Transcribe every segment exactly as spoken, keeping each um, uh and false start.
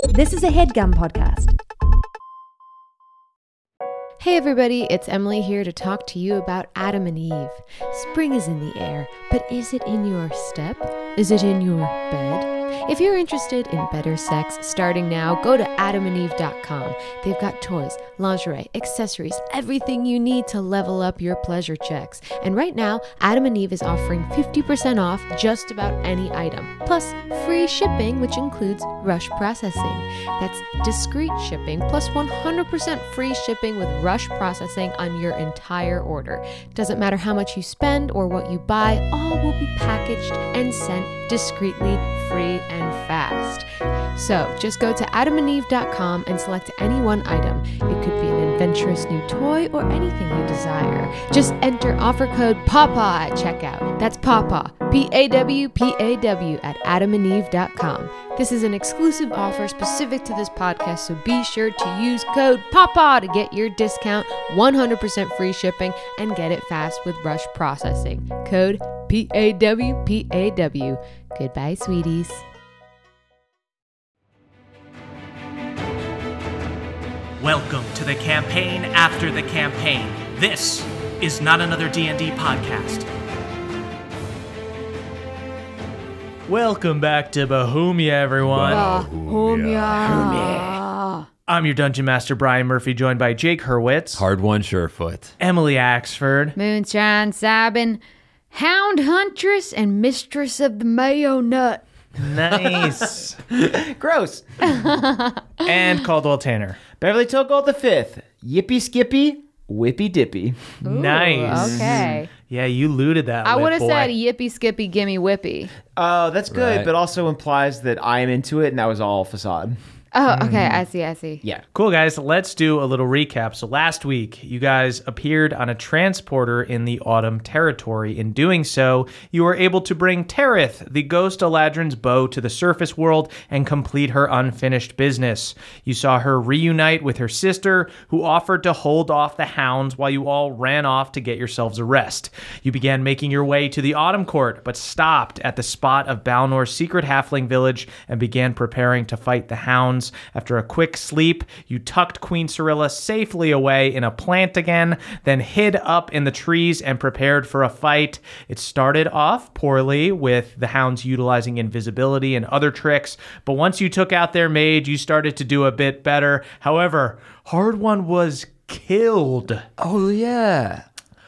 This is a HeadGum podcast. Hey everybody, it's Emily here to talk to you about Adam and Eve. Spring is in the air, but is it in your step? Is it in your bed? If you're interested in better sex starting now, go to adam and eve dot com. They've got toys, lingerie, accessories, everything you need to level up your pleasure checks. And right now, Adam and Eve is offering fifty percent off just about any item, plus free shipping, which includes rush processing. That's discreet shipping, plus one hundred percent free shipping with rush processing on your entire order. Doesn't matter how much you spend or what you buy, all will be packaged and sent discreetly, free, and fast. So just go to adam and eve dot com and select any one item. It could be an adventurous new toy or anything you desire. Just enter offer code PAWPAW at checkout. That's PAWPAW, P A W P A W at adam and eve dot com. This is an exclusive offer specific to this podcast, so be sure to use code PAWPAW to get your discount, one hundred percent free shipping, and get it fast with rush processing. Code P A W P A W. Goodbye, sweeties. Welcome to the campaign after the campaign. This is not another D and D podcast. Welcome back to Bohemia, everyone. Bohemia. I'm your Dungeon Master, Brian Murphy, joined by Jake Hurwitz, Hard One Surefoot, Emily Axford, Moonshine Sabin, Hound Huntress, and Mistress of the Mayo Nut. Nice. Gross. And Caldwell Tanner. Beverly Togold the Fifth. Yippee Skippy, Whippy Dippy. Ooh, Nice. Okay. Yeah, you looted that. I whip, would have boy. said yippee skippy gimme whippy. Oh, that's good, Right. but also implies that I am into it, and that was all facade. Oh, okay. I see. I see. Yeah. Cool, guys. Let's do a little recap. So last week, you guys appeared on a transporter in the Autumn Territory. In doing so, you were able to bring Terith, the ghost Eladrin's bow, to the surface world and complete her unfinished business. You saw her reunite with her sister, who offered to hold off the hounds while you all ran off to get yourselves a rest. You began making your way to the Autumn Court, but stopped at the spot of Balnor's secret halfling village and began preparing to fight the hounds. After a quick sleep, you tucked Queen Cirilla safely away in a plant again, then hid up in the trees and prepared for a fight. It started off poorly, with the hounds utilizing invisibility and other tricks, but once you took out their mage, you started to do a bit better. However, Hard One was killed Oh, yeah.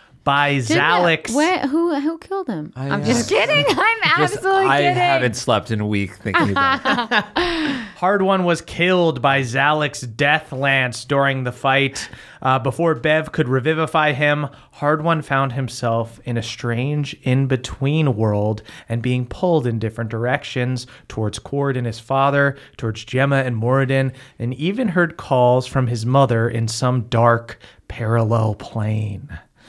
by Zalix. Wait, who who killed him? I, I'm uh, just kidding. I'm Just- absolutely I kidding. haven't slept in a week thinking about it. Hard One was killed by Zalix's death lance during the fight. Uh, before Bev could revivify him, Hard One found himself in a strange in-between world and being pulled in different directions, towards Cord and his father, towards Gemma and Moradin, and even heard calls from his mother in some dark parallel plane.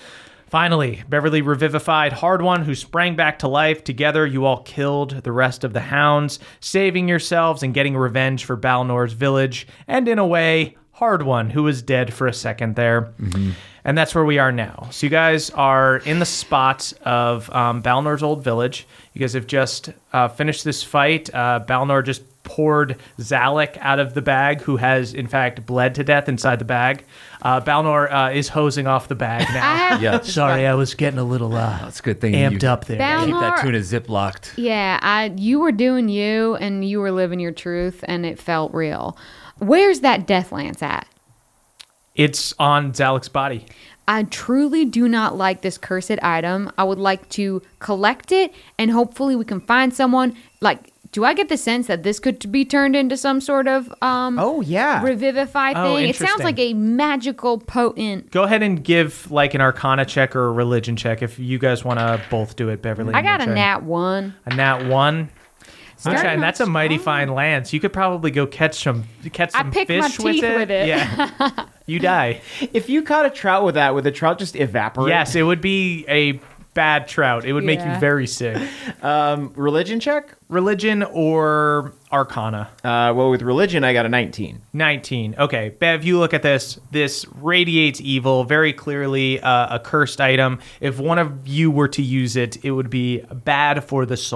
Finally, Beverly revivified Hard One, who sprang back to life. Together, you all killed the rest of the hounds, saving yourselves and getting revenge for Balnor's village, and in a way, Hard One, who was dead for a second there. Mm-hmm. And that's where we are now. So you guys are in the spot of um, Balnor's old village. You guys have just uh, finished this fight. Uh, Balnor just poured Zalek out of the bag, who has, in fact, bled to death inside the bag. Uh, Balnor uh, is hosing off the bag now. Yeah. Sorry, I was getting a little uh, That's a good thing. amped you up there. Bal- Keep that Balnor- tuna zip-locked. Yeah, I you were doing you and you were living your truth and it felt real. Where's that death lance at? It's on Zalek's body. I truly do not like this cursed item. I would like to collect it and hopefully we can find someone. Like, do I get the sense that this could be turned into some sort of um Oh, yeah. revivify Oh, thing? It sounds interesting. like a magical potent. Go ahead and give like an Arcana check or a Religion check if you guys want to both do it, Beverly. I and got a Moonshine. nat one. A nat one. Starting Moonshine, off that's a mighty strong. fine lance. You could probably go catch some catch I some picked my fish with teeth it. with it. Yeah, you die. If you caught a trout with that, would the trout just evaporate? Yes, it would be a bad trout. It would make you Yeah. very sick. Um, religion check? Religion or Arcana? Uh, well, with religion, I got a nineteen. nineteen. Okay, Bev, you look at this. This radiates evil, very clearly uh, a cursed item. If one of you were to use it, it would be bad for the soul.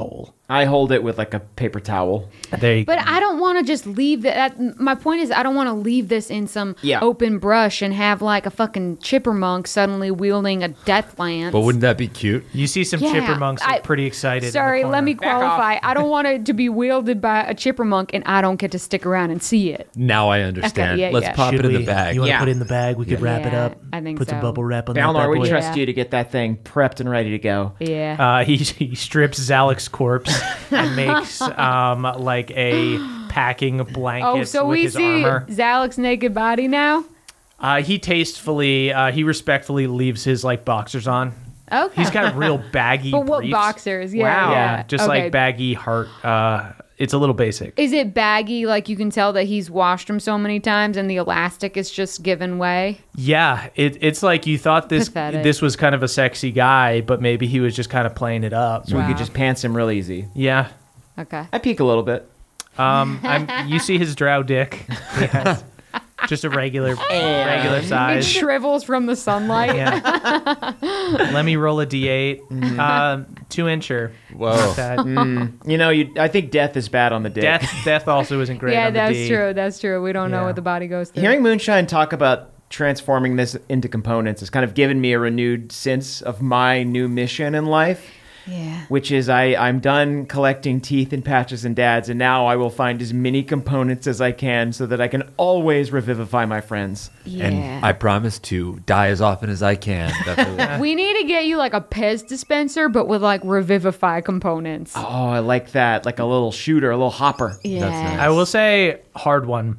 I hold it with like a paper towel. There you But go. I don't want to just leave that. that- My point is, I don't want to leave this in some Yeah. open brush and have like a fucking chippermonk suddenly wielding a death lance. But wouldn't that be cute? You see some Yeah, chippermonks I- are pretty excited. in the Sorry, let corner. me Back off. qualify. I don't want it to be wielded by a chippermonk and I don't get to stick around and see it. Now I understand. yeah, Let's yeah. pop Should it in we- the bag. You want to Yeah. put it in the bag? We could wrap it Yeah, up. I think Put some so. bubble wrap on that Balnor, bad we boy. trust Yeah. you to get that thing prepped and ready to go. Yeah. Uh, he he strips Zalek's corpse and makes um like a packing blanket oh, so with we his see armor. Zalek's naked body now? Uh, he tastefully, uh, he respectfully leaves his like boxers on. Okay. He's got real baggy. But what briefs. boxers? Yeah. Wow. Yeah, yeah. just Okay. like baggy heart. Uh, it's a little basic. Is it baggy? Like you can tell that he's washed them so many times and the elastic is just given way? Yeah, it, it's like you thought this Pathetic. this was kind of a sexy guy, but maybe he was just kind of playing it up. So we Wow. could just pants him real easy. Yeah. Okay. I peek a little bit. Um, I'm, you see his drow dick. He has just a regular regular It size. shrivels from the sunlight. Yeah. Let me roll a d eight. Um, two incher. Whoa. Not bad. You know, you. I think death is bad on the dick. Death, death also isn't great. Yeah, on the that's D. true. That's true. We don't know Yeah. what the body goes through. Hearing Moonshine talk about transforming this into components has kind of given me a renewed sense of my new mission in life, Yeah. which is I, I'm done collecting teeth and patches and dads, and now I will find as many components as I can so that I can always revivify my friends. Yeah. And I promise to die as often as I can. That's we need to get you like a Pez dispenser, but with like revivify components. Oh, I like that. Like a little shooter, a little hopper. yeah. nice. I will say, hard one.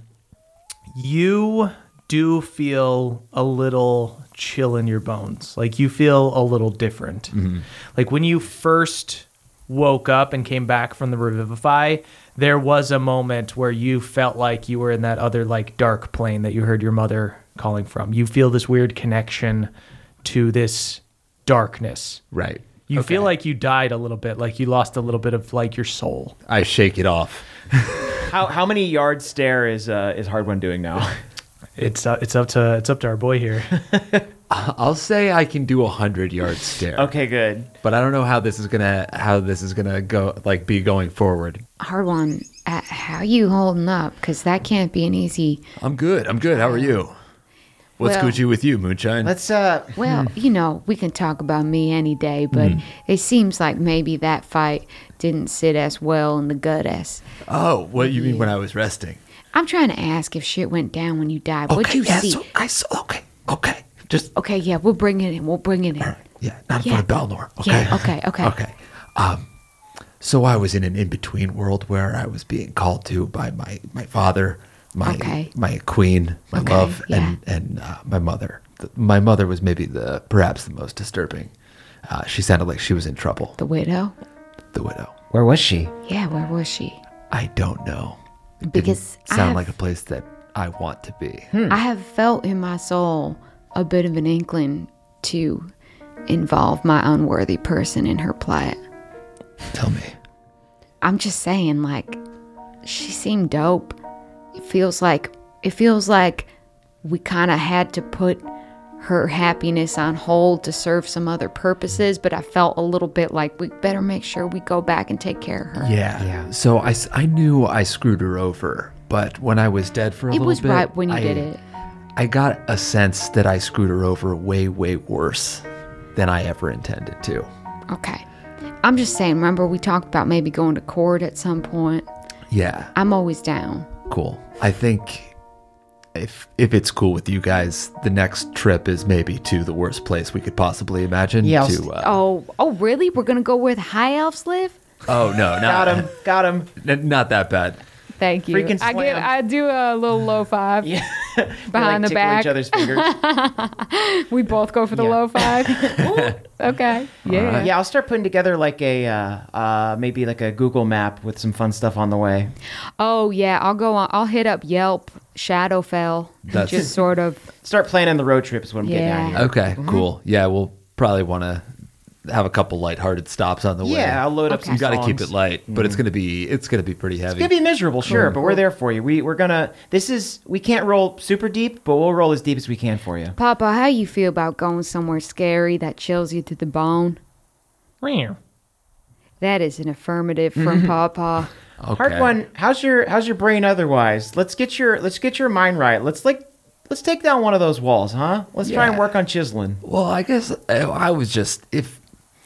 You do feel a little chill in your bones. Like you feel a little different. Like when you first woke up and came back from the Revivify, there was a moment where you felt like you were in that other like dark plane that you heard your mother calling from. You feel this weird connection to this darkness. right. You Okay. feel like you died a little bit, like you lost a little bit of like your soul. I shake it off. How how many yard stare is uh, is Hard One doing now? It's uh, it's up to it's up to our boy here. I'll say I can do a hundred yard stare. Okay, good. But I don't know how this is gonna how this is gonna go like be going forward. Hard one. Uh, how you holding up? Because that can't be an easy. I'm good. I'm good. How are you? What's Well- Gucci with you, Moonshine? Let's uh Well, you know, we can talk about me any day, but it seems like maybe that fight didn't sit as well in the gut as. oh, what you mean when I was resting? I'm trying to ask if shit went down when you died. What'd you yeah, see? So I saw. Okay, okay. Just Okay, yeah, we'll bring it in. We'll bring it in. yeah, not in Yeah. front of Balnor. Okay. Yeah, okay, okay. Okay. Um, so I was in an in-between world where I was being called to by my my father, my Okay. my queen, my Okay, love, yeah. and and uh, my mother. The, my mother was maybe the perhaps the most disturbing. Uh, she sounded like she was in trouble. The widow? The widow. where was she? Yeah, where was she? I don't know. It Because didn't sound I've- like a place that I want to be. I have felt in my soul a bit of an inkling to involve my unworthy person in her plight. Tell me. I'm just saying, like, she seemed dope. It feels like it feels like we kind of had to put her happiness on hold to serve some other purposes, but I felt a little bit like we better make sure we go back and take care of her. Yeah. Yeah. So I, s- I knew I screwed her over, but when I was dead for a It little was bit, right when you I- did it. I got a sense that I screwed her over way, way worse than I ever intended to. Okay. I'm just saying, remember we talked about maybe going to court at some point? Yeah, I'm always down. cool. I think if if it's cool with you guys, the next trip is maybe to the worst place we could possibly imagine. Yeah, I'll To, uh, Oh, oh, really? We're gonna go where the high elves live? oh no, not Got him. Got him. n- not that bad. Thank you. Freaking I give, slam. I do a little low five Yeah. behind like the tickle back. each other's fingers. We both go for the Yeah. low five. Ooh, okay. Yeah. Yeah, I'll start putting together like a uh, uh, maybe like a Google map with some fun stuff on the way. Oh yeah, I'll go on. I'll hit up Yelp, Shadowfell, and That's- just sort of. Start planning the road trips when I'm getting out of Yeah. here. Okay, cool. Yeah, we'll probably want to have a couple lighthearted stops on the way. Yeah, I'll load up Okay. some You got to keep songs. it light, but it's gonna be it's gonna be pretty heavy. It's gonna be miserable, sure, but we're there for you. We we're gonna. This is we can't roll super deep, but we'll roll as deep as we can for you. Papa, how you feel about going somewhere scary that chills you to the bone? That is an affirmative from Pawpaw. Okay. Hard one. How's your how's your brain otherwise? Let's get your let's get your mind right. Let's like let's take down one of those walls, huh? Let's try and Yeah. work on chiseling. Well, I guess I, I was just if,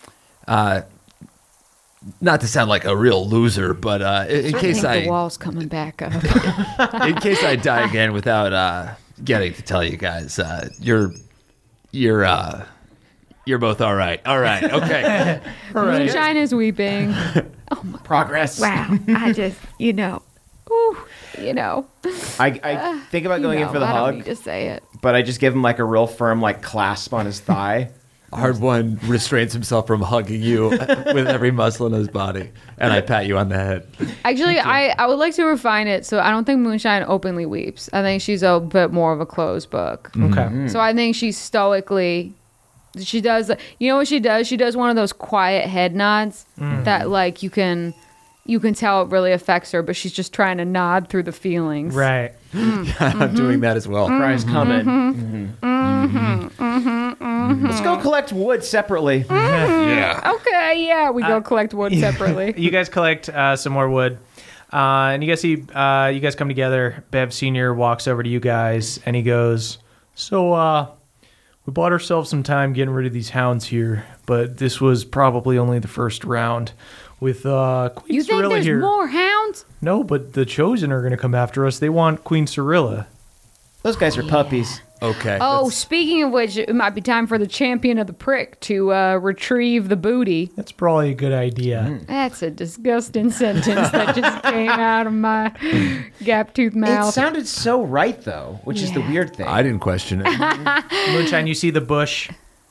uh, not to sound like a real loser, but uh, in, in I case think I the wall's coming back up. in case I die again without uh, getting to tell you guys, uh, you're you're uh, you're both all right. All right. Okay. Moonshine is weeping. Progress. Wow. I just, you know, ooh, you know. I, I think about going you in know, for the I don't hug, need to say it. but I just give him like a real firm like clasp on his thigh. Hard one restrains himself from hugging you with every muscle in his body, and I pat you on the head. Actually, I, I would like to refine it. So I don't think Moonshine openly weeps. I think she's a bit more of a closed book. Okay. So I think she's stoically. She does, you know what she does? She does one of those quiet head nods that, like, you can, you can tell it really affects her, but she's just trying to nod through the feelings. Right. I'm doing that as well. Cries coming. Mm-hmm. Let's go collect wood separately. Yeah. Okay, yeah, we go collect wood separately. You guys collect uh, some more wood, uh, and you guys see uh, you guys come together. Bev Senior walks over to you guys, and he goes, "So, uh, we bought ourselves some time getting rid of these hounds here, but this was probably only the first round. With uh, Queen You think Cirilla there's here, more hounds? no, but the Chosen are going to come after us. They want Queen Cirilla. Those guys are puppies. Okay. Oh, that's- speaking of which, it might be time for the champion of the prick to uh, retrieve the booty. That's probably a good idea." That's a disgusting sentence that just came out of my gap-toothed It mouth. sounded so right though, which is the Yeah. weird thing. I didn't question it. Moonshine, you see the bush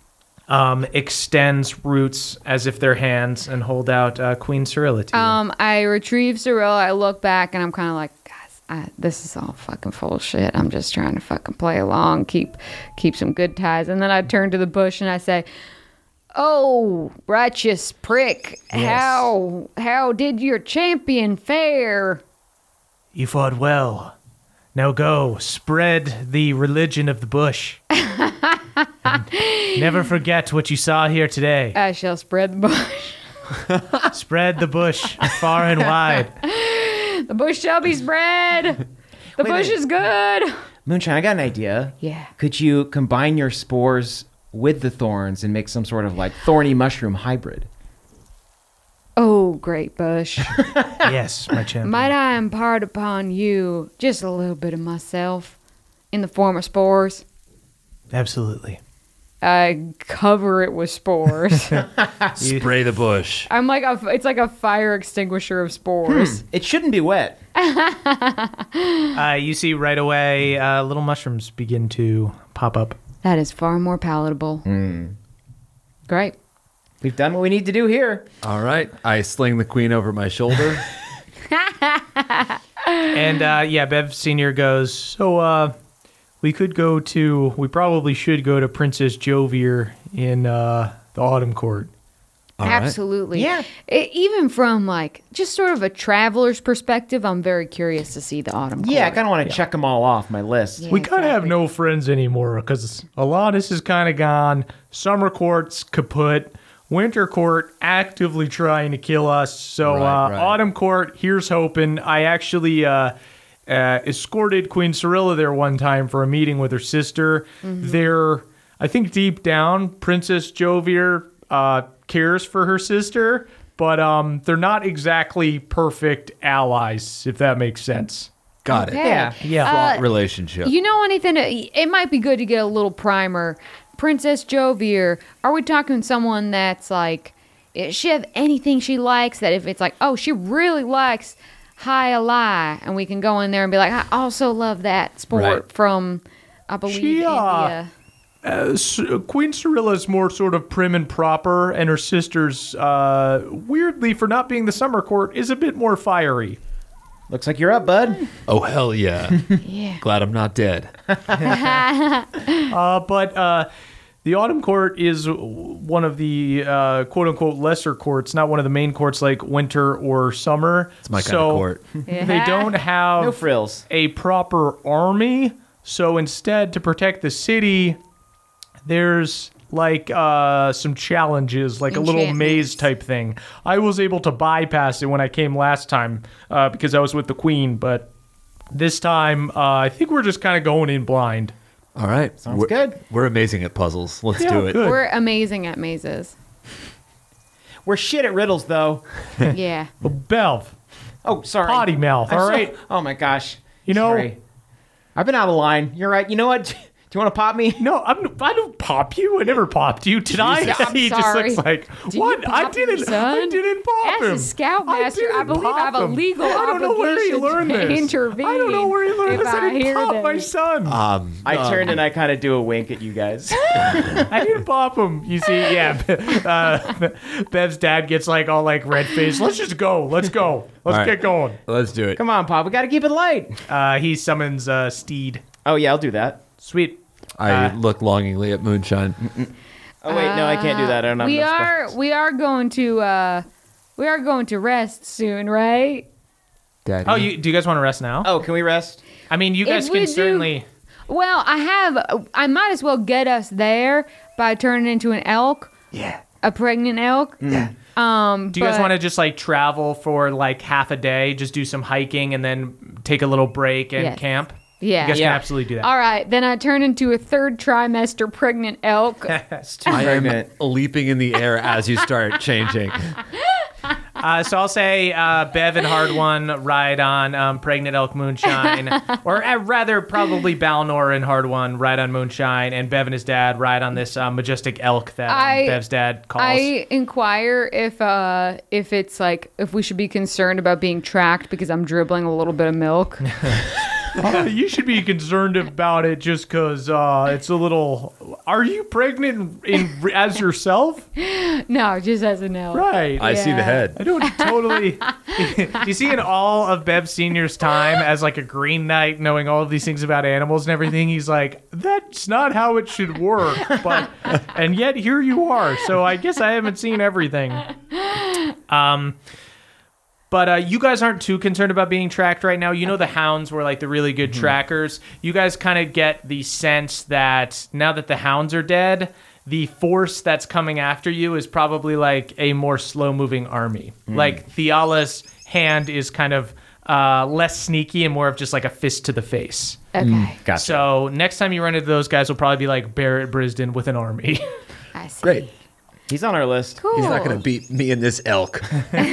um, extends roots as if they're hands and hold out uh, Queen Cirilla to you. Um, I retrieve Cirilla. I look back and I'm kind of like, guys, I, this is all fucking full of shit. I'm just trying to fucking play along, keep keep some good ties. And then I turn to the bush and I say, "Oh, righteous prick, how how did your champion fare?" You fought well. Now go, spread the religion of the bush. And never forget what you saw here today. I shall spread the bush. Spread the bush far and wide. The bush shall be spread. The Wait, bush wait. is good. Moonshine, I got an idea. Yeah. Could you combine your spores with the thorns and make some sort of like thorny mushroom hybrid? Oh, great bush. Yes, my champion. Might I impart upon you just a little bit of myself in the form of spores? Absolutely. I cover it with spores. Spray the bush. I'm like a, it's like a fire extinguisher of spores. It shouldn't be wet. Uh, you see right away uh, little mushrooms begin to pop up. That is far more palatable. Great. We've done what we need to do here. All right. I sling the queen over my shoulder. And uh, yeah, Bev Senior goes, so uh, we could go to, we probably should go to Princess Jovier in uh, the Autumn Court. All right. Absolutely. Yeah. E- even from like just sort of a traveler's perspective, I'm very curious to see the autumn. Yeah, I court. kind of want to check them all off my list. Yeah, We kind of have exactly. no friends anymore because Alanis is kind of gone. Summer Court's kaput. Winter Court actively trying to kill us. So Right, uh, right. Autumn Court, here's hoping. I actually uh, uh, escorted Queen Cirilla there one time for a meeting with her sister. They're, I think deep down, Princess Jovier uh, cares for her sister, but um, they're not exactly perfect allies, if that makes sense. Got it. Okay. Yeah. Yeah. Fraught relationship. You know anything? It might be good to get a little primer. Princess Jovier, are we talking someone that's like, does she have anything she likes that if it's like, oh, she really likes High Ally, and we can go in there and be like, I also love that sport Right. from, I believe, She, uh, India. Uh, S- Queen Cirilla is more sort of prim and proper, and her sister's, uh, weirdly, for not being the Summer Court, is a bit more fiery. Looks like you're up, bud. Oh, hell yeah. Yeah. Glad I'm not dead. Uh, but uh, the Autumn Court is one of the uh, quote-unquote lesser courts, not one of the main courts like Winter or Summer. It's my kind so of court. They don't have No frills. a proper army, so instead, to protect the city, there's like uh, some challenges, like a little maze Enchantments. type thing. I was able to bypass it when I came last time uh, because I was with the queen, but this time uh, I think we're just kind of going in blind. All right. Sounds we're, good. We're amazing at puzzles. Let's Yeah, do it. good. We're amazing at mazes. We're shit at riddles, though. Yeah. Bev, Oh, sorry. potty mouth, I'm all so- right? Oh my gosh. You know- Sorry. I've been out of line. You're right. You know what? Do you want to pop me? No, I'm, I don't pop you. I never popped you. Did I? Yeah, I'm he sorry. just looks like, Do you what? I pop your didn't. I son? didn't pop As him. a scoutmaster, I didn't believe I have pop a him. legal I don't know where he obligation learned to this. intervene I don't know where he learned if this. I I didn't hear pop my this. son. Um, I um, turned and I kind of do a wink at you guys. I didn't pop him. You see, yeah. Uh, Bev's dad gets like all like red faced. Let's just go. Let's go. Let's All right. get going. Let's do it. Come on, Pop. We got to keep it light. Uh, he summons uh, Steed. Oh, yeah, I'll do that. Sweet. I Uh, look longingly at Moonshine. Oh, wait. No, I can't do that. I don't have We enough are spells. we are going to uh we are going to rest soon, right? Daddy. Oh, you, do you guys want to rest now? Oh, can we rest? I mean, you guys If we can do- certainly. Well, I have I might as well get us there by turning into an elk, Yeah. a pregnant elk. Um, Do you guys but- want to just like travel for like half a day, just do some hiking, and then take a little break and Yes. camp? Yeah. You guys Yeah. can absolutely do that. All right, then I turn into a third trimester pregnant elk. It's too I am pregnant. leaping in the air as you start changing. Uh, so I'll say uh, Bev and Hard One ride on um, Pregnant Elk Moonshine, or uh, rather probably Balnor and Hard One ride on Moonshine, and Bev and his dad ride on this uh, majestic elk that um, I- Bev's dad calls. I inquire if uh if it's like if we should be concerned about being tracked because I'm dribbling a little bit of milk. Uh, you should be concerned about it just because uh, it's a little. Are you pregnant in, in as yourself? No, just as an elk. Right. I see the Yeah. head. I don't totally. Do you see in all of Bev Senior's time as like a Green Knight, knowing all of these things about animals and everything, he's like, that's not how it should work. But and yet here you are. So I guess I haven't seen everything. Um. But uh, you guys aren't too concerned about being tracked right now. You know the hounds were like the really good trackers. You guys kind of get the sense that now that the hounds are dead, the force that's coming after you is probably like a more slow-moving army. Like Theala's hand is kind of uh, less sneaky and more of just like a fist to the face. Okay. Gotcha. So next time you run into those guys, will probably be like Barrett Brisden with an army. I see. Great. He's on our list. Cool. He's not going to beat me in this elk.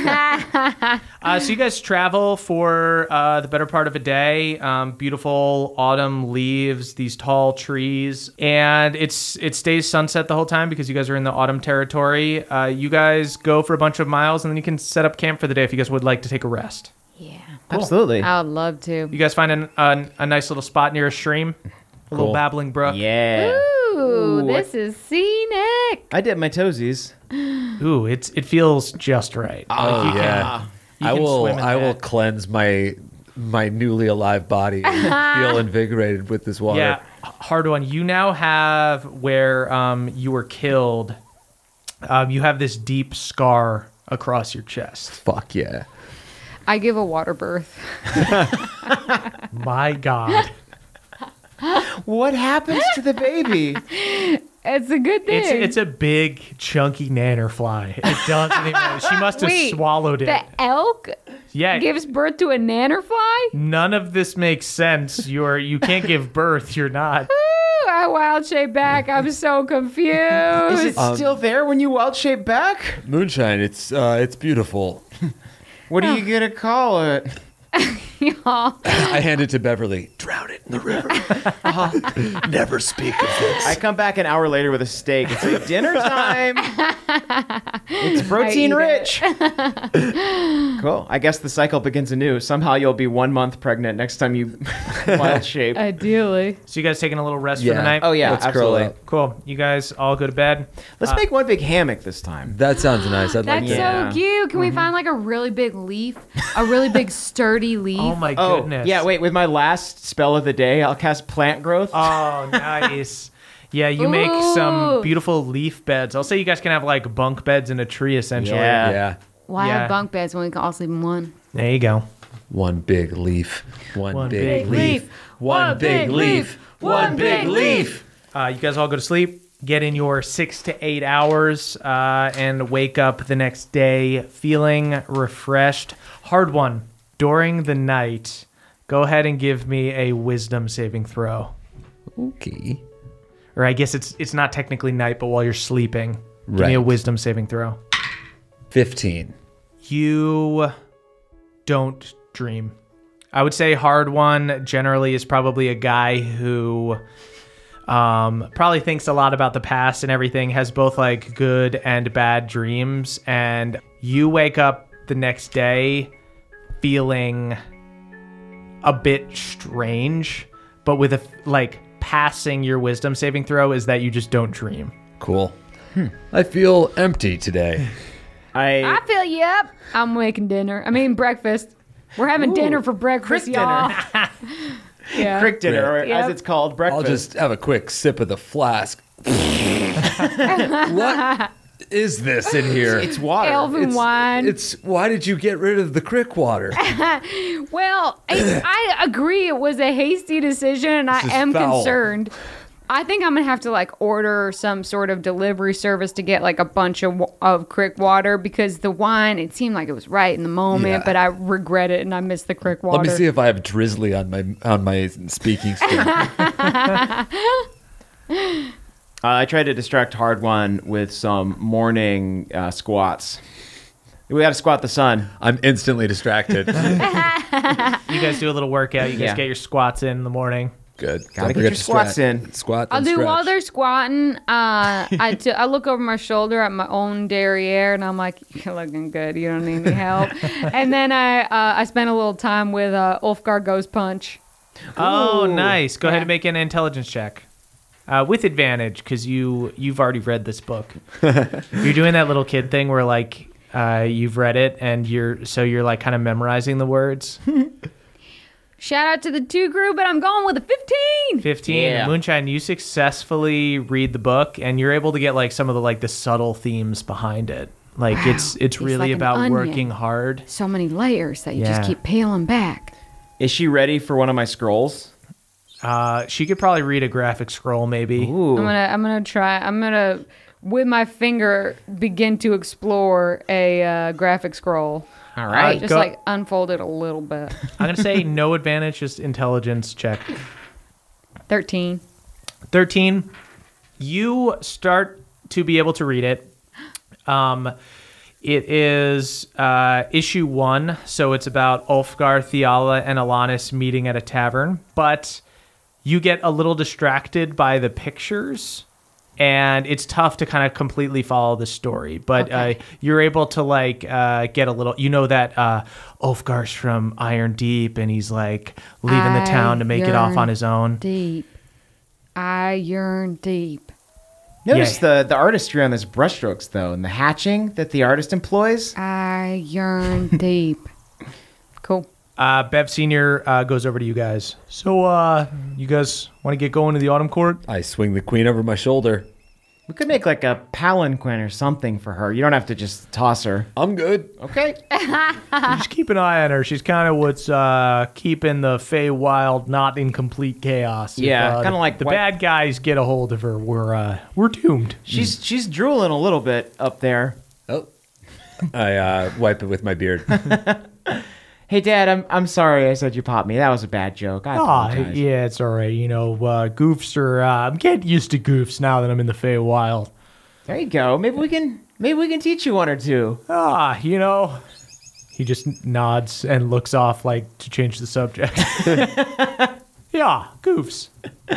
Uh, so you guys travel for uh, the better part of a day. Um, beautiful autumn leaves, these tall trees, and it's it stays sunset the whole time because you guys are in the autumn territory. Uh, you guys go for a bunch of miles, and then you can set up camp for the day if you guys would like to take a rest. Yeah. Absolutely. I would love to. You guys find an, a, a nice little spot near a stream, a little Cool. babbling brook. Yeah. Ooh, Ooh, this is scenic. I dip my toesies. Ooh, it's it feels just right. Oh, you can- yeah. you I can will swim in I will that. cleanse my my newly alive body and feel invigorated with this water. Yeah, hard one. You now have where um, you were killed. Um, you have this deep scar across your chest. Fuck yeah. I give a water birth. My God, What happens to the baby? It's a good thing. it's it's a big chunky nanner fly. It doesn't even. She must have Wait, swallowed it. the elk Yeah. gives birth to a nannerfly? None of this makes sense. You're you can't give birth. You're not. Ooh, I wild shape back. I'm so confused. Is it still there when you wild shape back? Moonshine, it's uh, it's beautiful. What are you gonna call it? I hand it to Beverly. Drown it in the river. Never speak of this. I come back an hour later with a steak. It's like dinner time. It's protein I eat rich. Cool. I guess the cycle begins anew. Somehow you'll be one month pregnant next time you wild shape. Ideally. So you guys taking a little rest for Yeah. the night? Oh yeah, Let's curl absolutely. up. Cool. You guys all go to bed. Let's make one big hammock this time. That sounds nice. I'd like That's that. Yeah. so cute. Can we find like a really big leaf? A really big sturdy leaf? Oh my Oh goodness. yeah. Wait. With my last spell of the day, I'll cast plant growth. Oh, nice. Yeah, you make some Ooh. beautiful leaf beds. I'll say you guys can have like bunk beds in a tree essentially. Yeah. Yeah. Why Yeah. have bunk beds when we can all sleep in one? There you go. One big leaf. One, One big, big leaf. leaf. One big leaf. One big leaf. Uh, you guys all go to sleep. get in your six to eight hours uh, and wake up the next day feeling refreshed. Hard one. During the night, go ahead and give me a wisdom saving throw. Okay. Or I guess it's it's not technically night, but while you're sleeping, give Right. me a wisdom saving throw. fifteen. You don't dream. I would say hard one generally is probably a guy who um, probably thinks a lot about the past and everything, has both like good and bad dreams, and you wake up the next day feeling a bit strange, but with a like passing your wisdom saving throw is that you just don't dream. Cool. I feel empty today. I, I feel you up. I'm making dinner. I mean breakfast. We're having dinner for breakfast, crick y'all. yeah. crick dinner, or Yep. as it's called, breakfast. I'll just have a quick sip of the flask. What is this in here? It's water. Elven It's- wine. It's why did you get rid of the crick water? Well, I, I agree. It was a hasty decision, and I This is am foul. concerned. I think I'm gonna have to like order some sort of delivery service to get like a bunch of wa- of crick water, because the wine, it seemed like it was right in the moment, Yeah. but I regret it and I miss the crick water. Let me see if I have drizzly on my on my speaking skill. Uh, I tried to distract Hard One with some morning uh, squats. We got to squat the sun. I'm instantly distracted. You guys do a little workout. You guys Yeah. get your squats in in the morning. Good. Gotta Don't get forget your to squats stra- in. Squat. I'll and do stretch. while they're squatting. Uh, I, t- I look over my shoulder at my own derriere, and I'm like, "You're looking good. You don't need any help." And then I uh, I spent a little time with uh, Ulfgar Ghost Punch. Oh, Ooh. nice. Go ahead Yeah. and make an intelligence check. Uh, with advantage, because you, you've already read this book. You're doing that little kid thing where, like, uh, you've read it, and you're so you're, like, kind of memorizing the words. Shout out to the two crew, but I'm going with a fifteen. fifteen. Yeah. Moonshine, you successfully read the book, and you're able to get, like, some of the, like, the subtle themes behind it. Like, Wow. it's it's It's really like an about onion. working hard. So many layers that you Yeah. just keep peeling back. Is she ready for one of my scrolls? Uh, she could probably read a graphic scroll, maybe. Ooh. I'm gonna I'm gonna try. I'm gonna with my finger begin to explore a uh, graphic scroll. All Uh, right. Just go- like unfold it a little bit. I'm going to say no advantage, just intelligence check. Thirteen. thirteen. You start to be able to read it. Um, it is uh, issue one, so it's about Ulfgar, Theala, and Alanis meeting at a tavern. But you get a little distracted by the pictures, and it's tough to kind of completely follow the story. But Okay. uh, you're able to like uh, get a little. You know that uh, Ulfgar's from Iron Deep, and he's like leaving the I town to make it off yearn on his own. Deep. I yearn deep. Notice Yeah. the, the artistry on this brushstrokes, though, and the hatching that the artist employs. I yearn deep. Cool. Uh, Bev Senior uh, goes over to you guys. So, uh, you guys want to get going to the Autumn Court? I swing the queen over my shoulder. We could make like a palanquin or something for her. You don't have to just toss her. I'm good. Okay. Just keep an eye on her. She's kind of what's uh, keeping the Feywild not in complete chaos. If, Yeah, uh, kinda like the what- bad guys get a hold of her. We're uh, we're doomed. She's she's drooling a little bit up there. Oh. I uh, wipe it with my beard. Hey, Dad, I'm I'm sorry I said you popped me. That was a bad joke. I Ah, apologize. yeah, it's all right. You know, uh, goofs are. Uh, I'm getting used to goofs now that I'm in the Feywild. There you go. Maybe we can maybe we can teach you one or two. Ah, you know. He just nods and looks off like to change the subject. Yeah, goofs.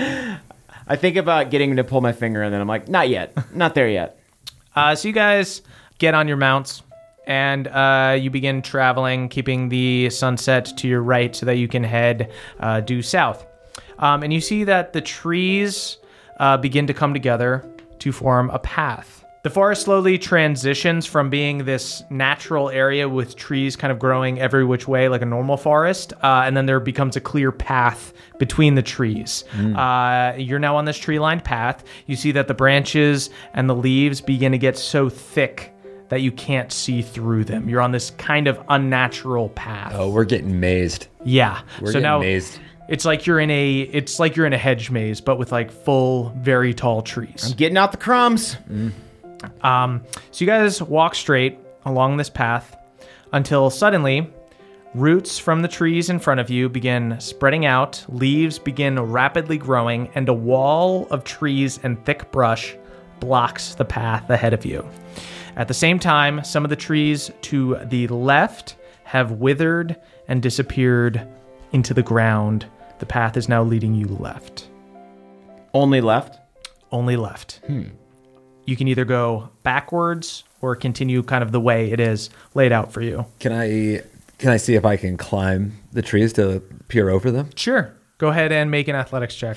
I think about getting to pull my finger, and then I'm like, not yet, not there yet. Uh, so you guys get on your mounts and uh, you begin traveling, keeping the sunset to your right so that you can head uh, due south. Um, and you see that the trees uh, begin to come together to form a path. The forest slowly transitions from being this natural area with trees kind of growing every which way like a normal forest, uh, and then there becomes a clear path between the trees. Uh, you're now on this tree-lined path. You see that the branches and the leaves begin to get so thick that you can't see through them. You're on this kind of unnatural path. Oh, we're getting mazed. Yeah. We're so getting now mazed. It's like you're in a it's like you're in a hedge maze, but with like full, very tall trees. I'm getting out the crumbs. Um, so you guys walk straight along this path until suddenly roots from the trees in front of you begin spreading out, leaves begin rapidly growing, and a wall of trees and thick brush blocks the path ahead of you. At the same time, some of the trees to the left have withered and disappeared into the ground. The path is now leading you left. Only left? Only left. You can either go backwards or continue kind of the way it is laid out for you. Can I can I see if I can climb the trees to peer over them? Sure. Go ahead and make an athletics check.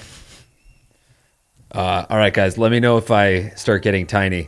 Uh, all right, guys. Let me know if I start getting tiny.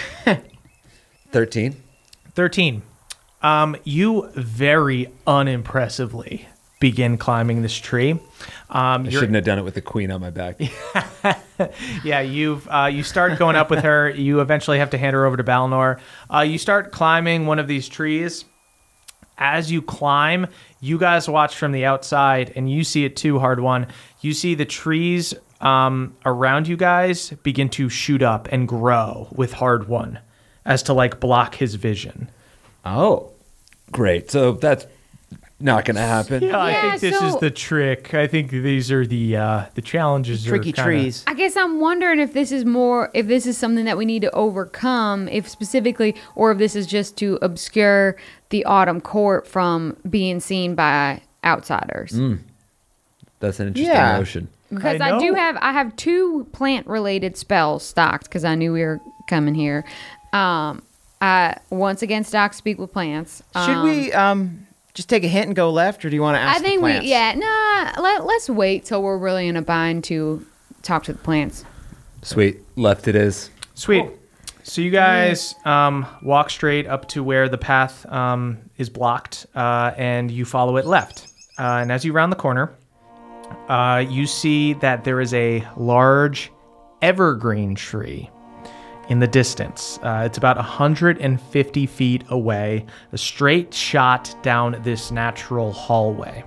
Thirteen. thirteen. Um, you very unimpressively begin climbing this tree. Um, I you're, shouldn't have done it with the queen on my back. yeah, you've uh, you start going up with her. You eventually have to hand her over to Balnor. Uh, you start climbing one of these trees. As you climb, you guys watch from the outside, and you see it too, Hard One. You see the trees um, around you guys begin to shoot up and grow with Hard One, as to like block his vision. Oh. Great. So that's not going to happen. Yeah, I Yeah, think this so- is the trick. I think these are the uh, the challenges. are Tricky kinda- trees. I guess I'm wondering if this is more, if this is something that we need to overcome, if specifically, or if this is just to obscure the autumn court from being seen by outsiders. That's an interesting Yeah. Mm. notion. Because I I, do know. have, I have two plant-related spells stocked because I knew we were coming here. Um, I once again stock speak with plants. Should Um, we um just take a hint and go left, or do you want to ask I think the we, plants? yeah, nah. Let, let's wait till we're really in a bind to talk to the plants. Sweet. Left it is. Sweet. So you guys um, walk straight up to where the path um, is blocked, uh, and you follow it left. Uh, and as you round the corner, uh, you see that there is a large evergreen tree in the distance. Uh, it's about one hundred fifty feet away, a straight shot down this natural hallway.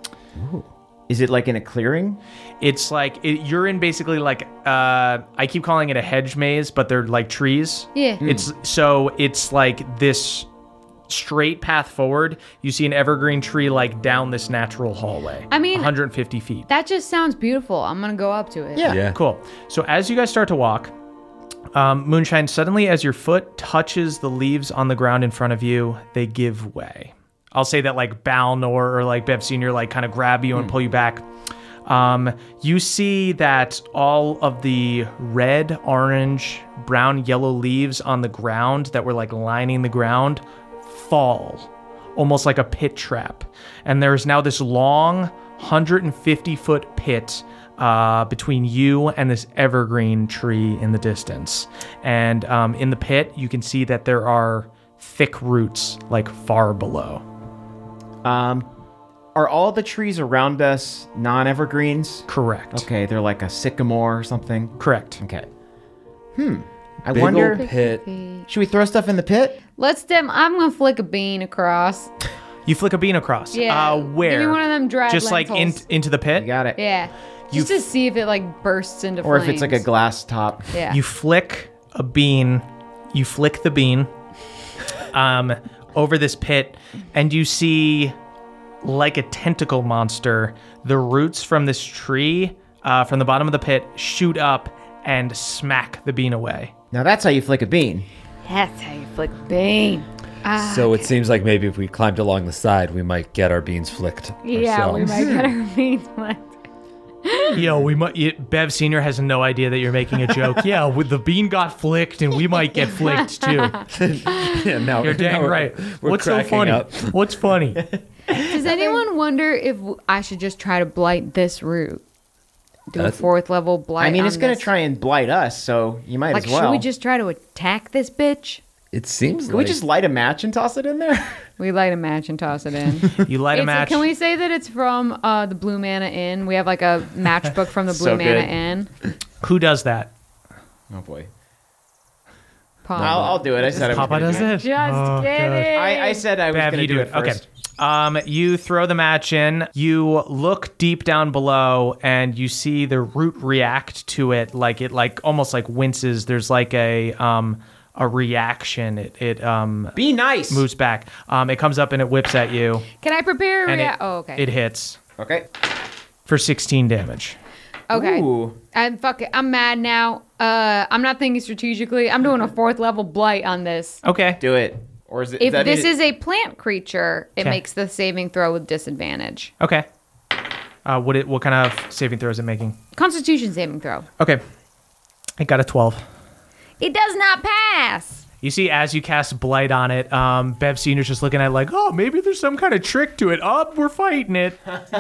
Is it like in a clearing? It's like it, you're in basically like uh, I keep calling it a hedge maze, but they're like trees. Yeah. It's so it's like this straight path forward. You see an evergreen tree like down this natural hallway. I mean- one hundred fifty feet. That just sounds beautiful. I'm gonna go up to it. Yeah. Yeah. Cool. So as you guys start to walk, um, Moonshine, suddenly as your foot touches the leaves on the ground in front of you, they give way. I'll say that like Balnor or like Bev Senior like kind of grab you and pull you back. Um, you see that all of the red, orange, brown, yellow leaves on the ground that were like lining the ground fall, almost like a pit trap. And there's now this long one hundred fifty foot pit uh, between you and this evergreen tree in the distance. And um, in the pit, you can see that there are thick roots like far below. Um, are all the trees around us non-evergreens? Correct. Okay, they're like a sycamore or something. Correct. Okay. Hmm. I Big wonder. old pit. Should we throw stuff in the pit? Let's dem. I'm gonna flick a bean across. You flick a bean across. Yeah. Uh, where? Give me one of them dried Just like in, lentils. into the pit? You got it. Yeah. You Just to see if it like bursts into Or flames. if it's like a glass top. Yeah. You flick a bean, you flick the bean um, over this pit, and you see, like a tentacle monster, the roots from this tree, uh, from the bottom of the pit, shoot up and smack the bean away. Now that's how you flick a bean. That's how you flick a bean. Ah, So it seems like maybe if we climbed along the side, we might get our beans flicked. yeah, we ourselves. might get our beans flicked. Yo, we might. It, Bev Senior has no idea that you're making a joke. Yeah, with the bean got flicked, and we might get flicked too. Yeah, now, You're now dang we're- right. We're What's so cracking funny? up. What's funny? Does anyone wonder if I should just try to blight this root? Do That's- a fourth level blight. I mean, it's on going to this? try and blight us, so you might Like, as well. should we just try to attack this bitch? It seems Can like we just light a match and toss it in there? We light a match and toss it in. You light a It's- match. Can we say that it's from uh, the Blue Mana Inn? We have like a matchbook from the Blue So Mana good. Inn. Who does that? Oh boy. Papa. I'll, I'll do it. I said I was Papa gonna does do it. Just Oh, kidding. gosh. I, I said I was Bev, going to you do do it it. Okay. first. Um, you throw the match in. You look deep down below, and you see the root react to it, like it, like almost like winces. There's like a um a reaction. It it um Be nice. moves back. Um, it comes up and it whips at you, Can I prepare? a and rea- it, oh, okay. it hits Okay. for sixteen damage. okay. Ooh. I'm fuck it. I'm mad now. Uh, I'm not thinking strategically. I'm doing a fourth level blight on this. Okay. Do it. Or is it? If that this mean- is a plant creature, it Okay. makes the saving throw with disadvantage. Okay. Uh, what it what kind of saving throw is it making? Constitution saving throw. Okay. I got a twelve. It does not pass. You see, as you cast Blight on it, um, Bev Senior's just looking at it like, oh, maybe there's some kind of trick to it. Oh, we're fighting it.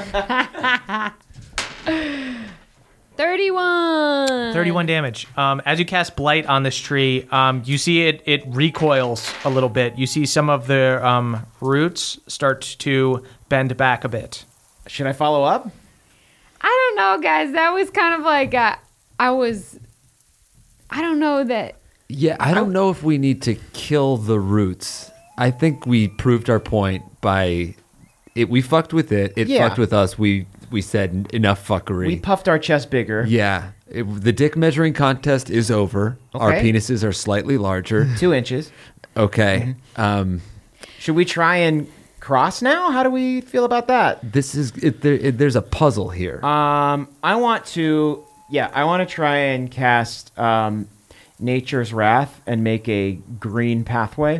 thirty-one. thirty-one damage. Um, as you cast Blight on this tree, um, you see it it recoils a little bit. You see some of the um, roots start to bend back a bit. Should I follow up? I don't know, guys. That was kind of like uh, I was. I don't know that. Yeah, I don't know if we need to kill the roots. I think we proved our point by it. We fucked with it. It Yeah. fucked with us. We we said enough fuckery. We puffed our chest bigger. yeah, it, the dick measuring contest is over. Our Okay. penises are slightly larger. Two inches. Okay. Um, Should we try and cross now? How do we feel about that? this is it, there, it, there's a puzzle here. Um, I want to. Yeah, I want to try and cast um, Nature's Wrath and make a green pathway.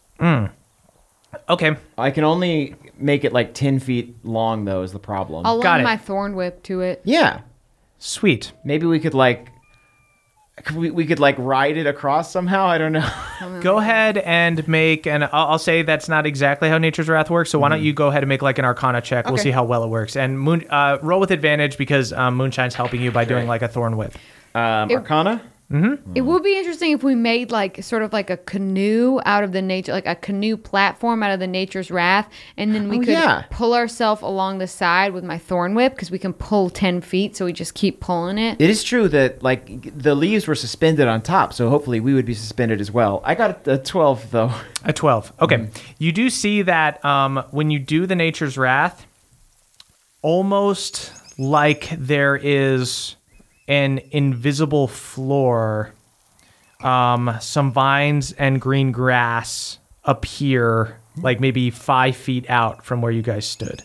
Okay. I can only make it like ten feet long, though, is the problem. I'll Got lend it. my thorn whip to it. Yeah. Sweet. Maybe we could like. could We, we could like ride it across somehow. I don't know. Go ahead and make an. I'll, I'll say that's not exactly how Nature's Wrath works. So why don't you go ahead and make like an Arcana check? We'll Okay. see how well it works. And moon, uh, roll with advantage because um, Moonshine's helping you by doing like a Thorn Whip. Um, It- Arcana. It would be interesting if we made like sort of like a canoe out of the nature, like a canoe platform out of the Nature's Wrath, and then we Oh, could yeah. pull ourselves along the side with my thorn whip because we can pull ten feet, so we just keep pulling it. It is true that like the leaves were suspended on top, so hopefully we would be suspended as well. I got a twelve though. A twelve. Okay. You do see that um, when you do the Nature's Wrath, almost like there is an invisible floor, um, some vines and green grass appear like maybe five feet out from where you guys stood.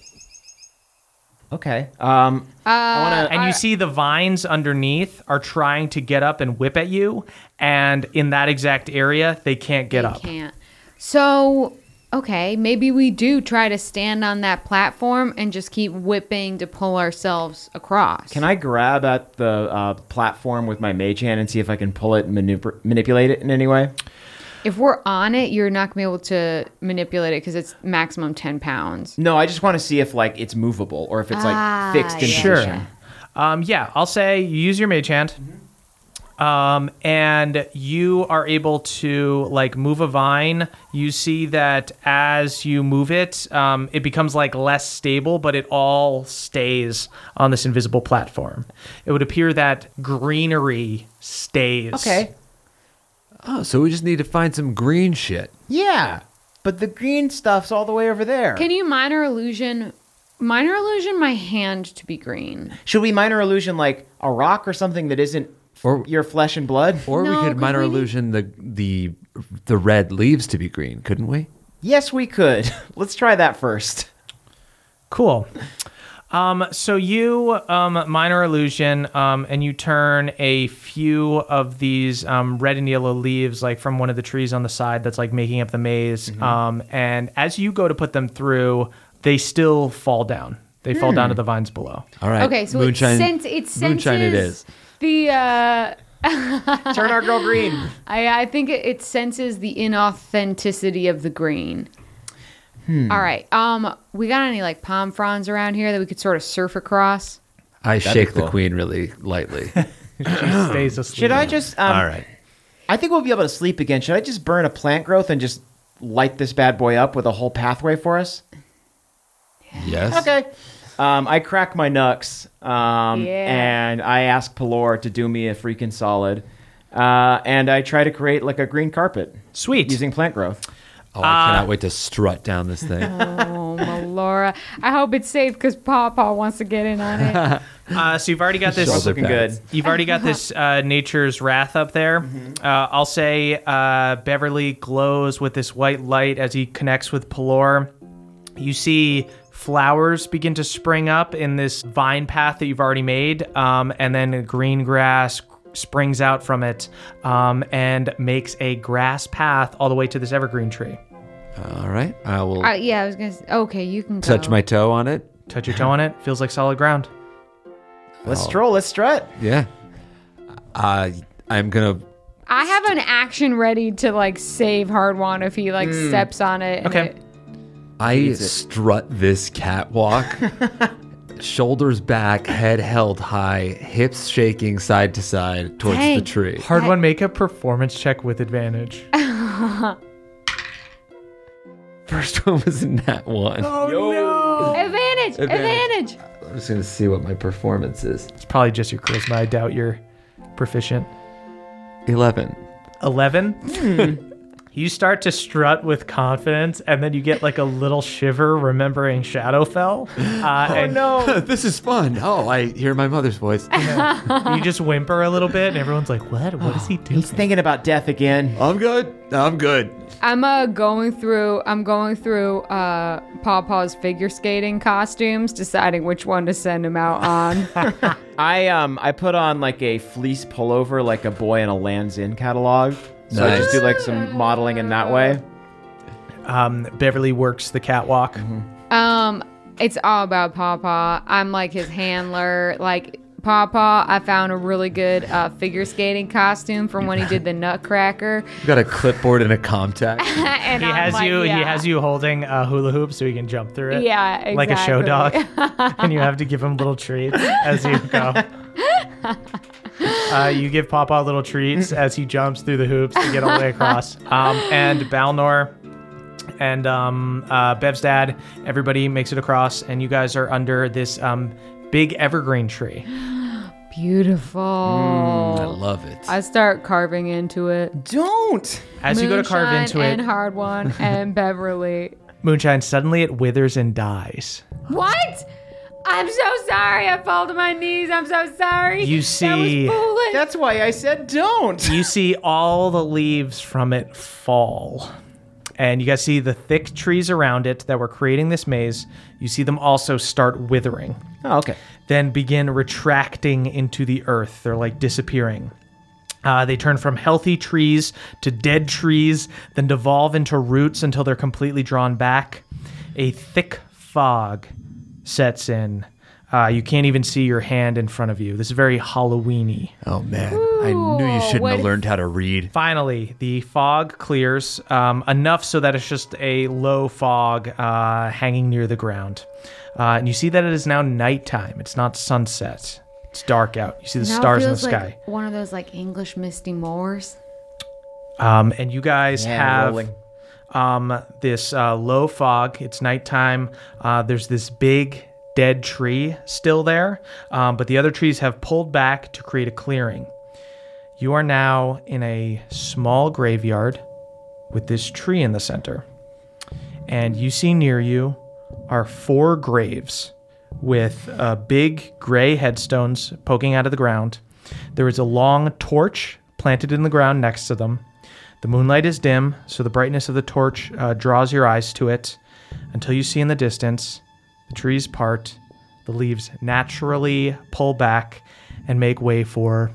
Okay. Um, I want to. And you see the vines underneath are trying to get up and whip at you. And in that exact area, they can't get They up. can't. So, okay, maybe we do try to stand on that platform and just keep whipping to pull ourselves across. Can I grab at the uh, platform with my mage hand and see if I can pull it and manip- manipulate it in any way? If we're on it, you're not gonna be able to manipulate it because it's maximum ten pounds. No, I just want to see if like it's movable or if it's like Ah, fixed in yeah. Sure. position. Um, yeah, I'll say you use your mage hand. Um, and you are able to like move a vine. You see that as you move it, um, it becomes like less stable, but it all stays on this invisible platform. It would appear that greenery stays. Okay. oh, so we just need to find some green shit. Yeah, but the green stuff's all the way over there. Can you minor illusion, minor illusion my hand to be green? Should we minor illusion like a rock or something that isn't Or your flesh and blood? or No, we 'cause could minor we need- illusion the the the red leaves to be green, couldn't we? Yes, we could. Let's try that first. Cool. Um, so you um, minor illusion, um, and you turn a few of these um, red and yellow leaves, like from one of the trees on the side that's like making up the maze. Um, and as you go to put them through, they still fall down. They fall down to the vines below. All right. Okay, so moonshine. it, sense, it senses moonshine it is. the. Uh, Turn our girl green. I I think it, it senses the inauthenticity of the green. Hmm. All right. Um, we got any like palm fronds around here that we could sort of surf across? I be shake the cool. queen really lightly. She stays asleep. Should I just? Um, All right. I think we'll be able to sleep again. Should I just burn a plant growth and just light this bad boy up with a whole pathway for us? Yes. Okay. Um, I crack my knucks, um, Yeah. and I ask Pelor to do me a freaking solid, uh, and I try to create like a green carpet Sweet. using plant growth. Oh, I cannot wait to strut down this thing. Oh Oh, Melora. I hope it's safe because Pawpaw wants to get in on it. Uh, so you've already got this. Shoulder Looking pads. good. You've already got this uh, Nature's Wrath up there. Uh, I'll say uh, Beverly glows with this white light as he connects with Pelor. You see flowers begin to spring up in this vine path that you've already made, um, and then green grass springs out from it um, and makes a grass path all the way to this evergreen tree. All right. I will Uh, yeah, I was going to say, okay, you can go. touch my toe on it. Touch your toe on it, feels like solid ground. Let's stroll. Let's strut. Yeah. Uh, I'm going to. I have an action ready to, like, save Hardwan if he, like, steps on it. and Okay. it- I strut this catwalk. Shoulders back, head held high, hips shaking side to side towards Dang. the tree. Hard one, make a performance check with advantage. First one was in that one. Advantage! Advantage. Advantage! I'm just going to see what my performance is. It's probably just your charisma. I doubt you're proficient. eleven. eleven. You start to strut with confidence, and then you get like a little shiver remembering Shadowfell. Uh, Oh, and no. This is fun. Oh, I hear my mother's voice. you just whimper a little bit, and everyone's like, what? What is he doing? He's thinking about death again. I'm good. I'm good. I'm uh, going through, I'm going through uh, Pawpaw's figure skating costumes, deciding which one to send him out on. I um I put on like a fleece pullover, like a boy in a Land's End catalog. So I just do like some modeling in that way. Um, Beverly works the catwalk. Um, it's all about Pawpaw. I'm like his handler. Like Pawpaw, I found a really good uh, figure skating costume from when he did the Nutcracker. You got a clipboard and a Comtac. and He I'm has like, you. yeah. He has you holding a hula hoop so he can jump through it. Yeah, exactly. Like a show dog, and you have to give him little treats as you go. Uh, you give Pawpaw little treats as he jumps through the hoops to get all the way across. Um, and Balnor and um, uh, Bev's dad, everybody makes it across, and you guys are under this um, big evergreen tree. Beautiful. I love it. I start carving into it. Don't. As you go to carve Moonshine into and it, Hard One and Beverly. Moonshine, suddenly it withers and dies. What? I'm so sorry. I fall to my knees. I'm so sorry. You That see- was foolish. That's why I said don't. You see all the leaves from it fall. And you guys see the thick trees around it that were creating this maze. You see them also start withering, Oh, okay. then begin retracting into the earth. They're like disappearing. Uh, they turn from healthy trees to dead trees, then devolve into roots until they're completely drawn back. A thick fog sets in. Uh, you can't even see your hand in front of you. This is very Halloween-y. Oh, man. I knew you shouldn't what have if- learned how to read. Finally, the fog clears um, enough so that it's just a low fog uh, hanging near the ground. Uh, and you see that it is now nighttime. It's not sunset. It's dark out. You see the Now it stars in the feels sky. like one of those like English misty moors. Um, and you guys Yeah, have rolling. um, this uh, low fog. It's nighttime. Uh, there's this big dead tree still there, um, but the other trees have pulled back to create a clearing. You are now in a small graveyard with this tree in the center. And you see near you are four graves with uh, big gray headstones poking out of the ground. There is a long torch planted in the ground next to them. The moonlight is dim, so the brightness of the torch uh, draws your eyes to it until you see in the distance the trees part, the leaves naturally pull back and make way for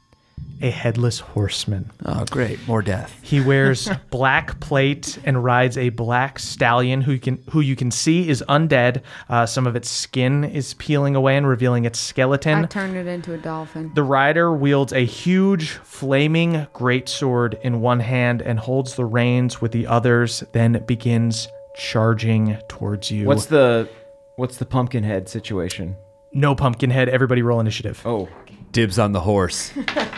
a headless horseman. Oh, great. More death. He wears black plate and rides a black stallion who you can who you can see is undead. Uh, some of its skin is peeling away and revealing its skeleton. I turned it into a dolphin. The rider wields a huge flaming greatsword in one hand and holds the reins with the others, then begins charging towards you. What's the what's the pumpkin head situation? No Pumpkinhead, everybody roll initiative. Oh, Dibs on the horse.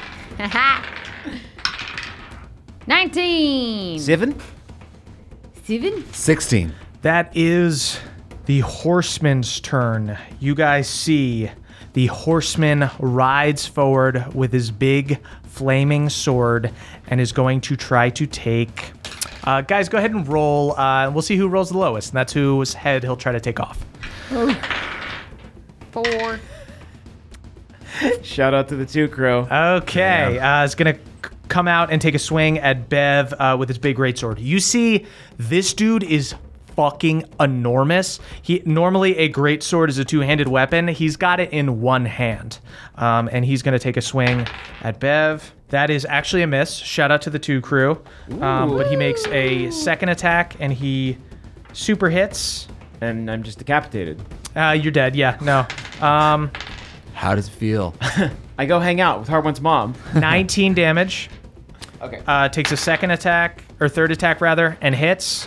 nineteen. Sivan? Seven? sixteen. That is the horseman's turn. You guys see the horseman rides forward with his big flaming sword and is going to try to take Uh, guys, go ahead and roll. Uh, we'll see who rolls the lowest, and that's whose head he'll try to take off. Four. Shout out to the two crow. Okay, uh, it's gonna c- come out and take a swing at Bev uh, with his big greatsword. You see, this dude is fucking enormous. He normally a greatsword is a two-handed weapon. He's got it in one hand, um, and he's gonna take a swing at Bev. That is actually a miss. Shout out to the two crew, um, but he makes a second attack and he super hits. And I'm just decapitated. Uh, you're dead. Yeah, no. Um, How does it feel? I go hang out with Hardwon's mom. nineteen damage. Okay. Uh, takes a second attack, or third attack rather, and hits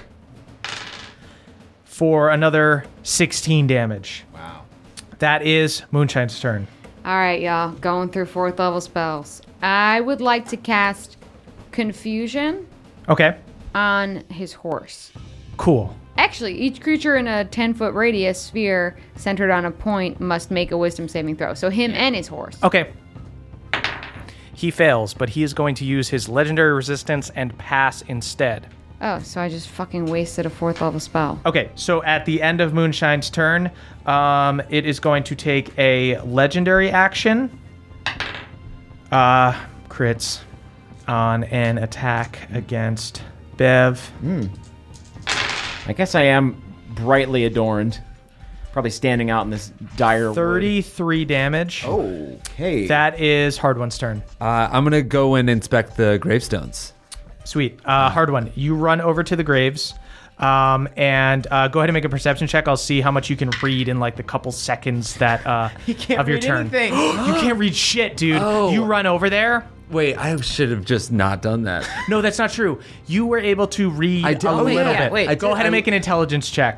for another sixteen damage. Wow. That is Moonshine's turn. All right, y'all. Going through fourth level spells. I would like to cast Confusion Okay, on his horse. cool. Actually, each creature in a ten-foot radius sphere centered on a point must make a wisdom saving throw. So him and his horse. Okay. He fails, but he is going to use his legendary resistance and pass instead. Oh, so I just fucking wasted a fourth level spell. Okay, so at the end of Moonshine's turn, um, it is going to take a legendary action. Uh, crits on an attack against Bev. I guess I am brightly adorned. Probably standing out in this dire wood. thirty-three damage. Okay. That is Hard One's turn. Uh, I'm gonna go and inspect the gravestones. Sweet. Uh, Hard One, you run over to the graves um, and uh, go ahead and make a perception check. I'll see how much you can read in like the couple seconds that uh, can't of your read turn. anything. You can't read shit, dude. Oh. You run over there. Wait, I should have just not done that. No, that's not true. You were able to read I did- a oh, little yeah, bit. wait. I Go did- ahead and I- make an intelligence check.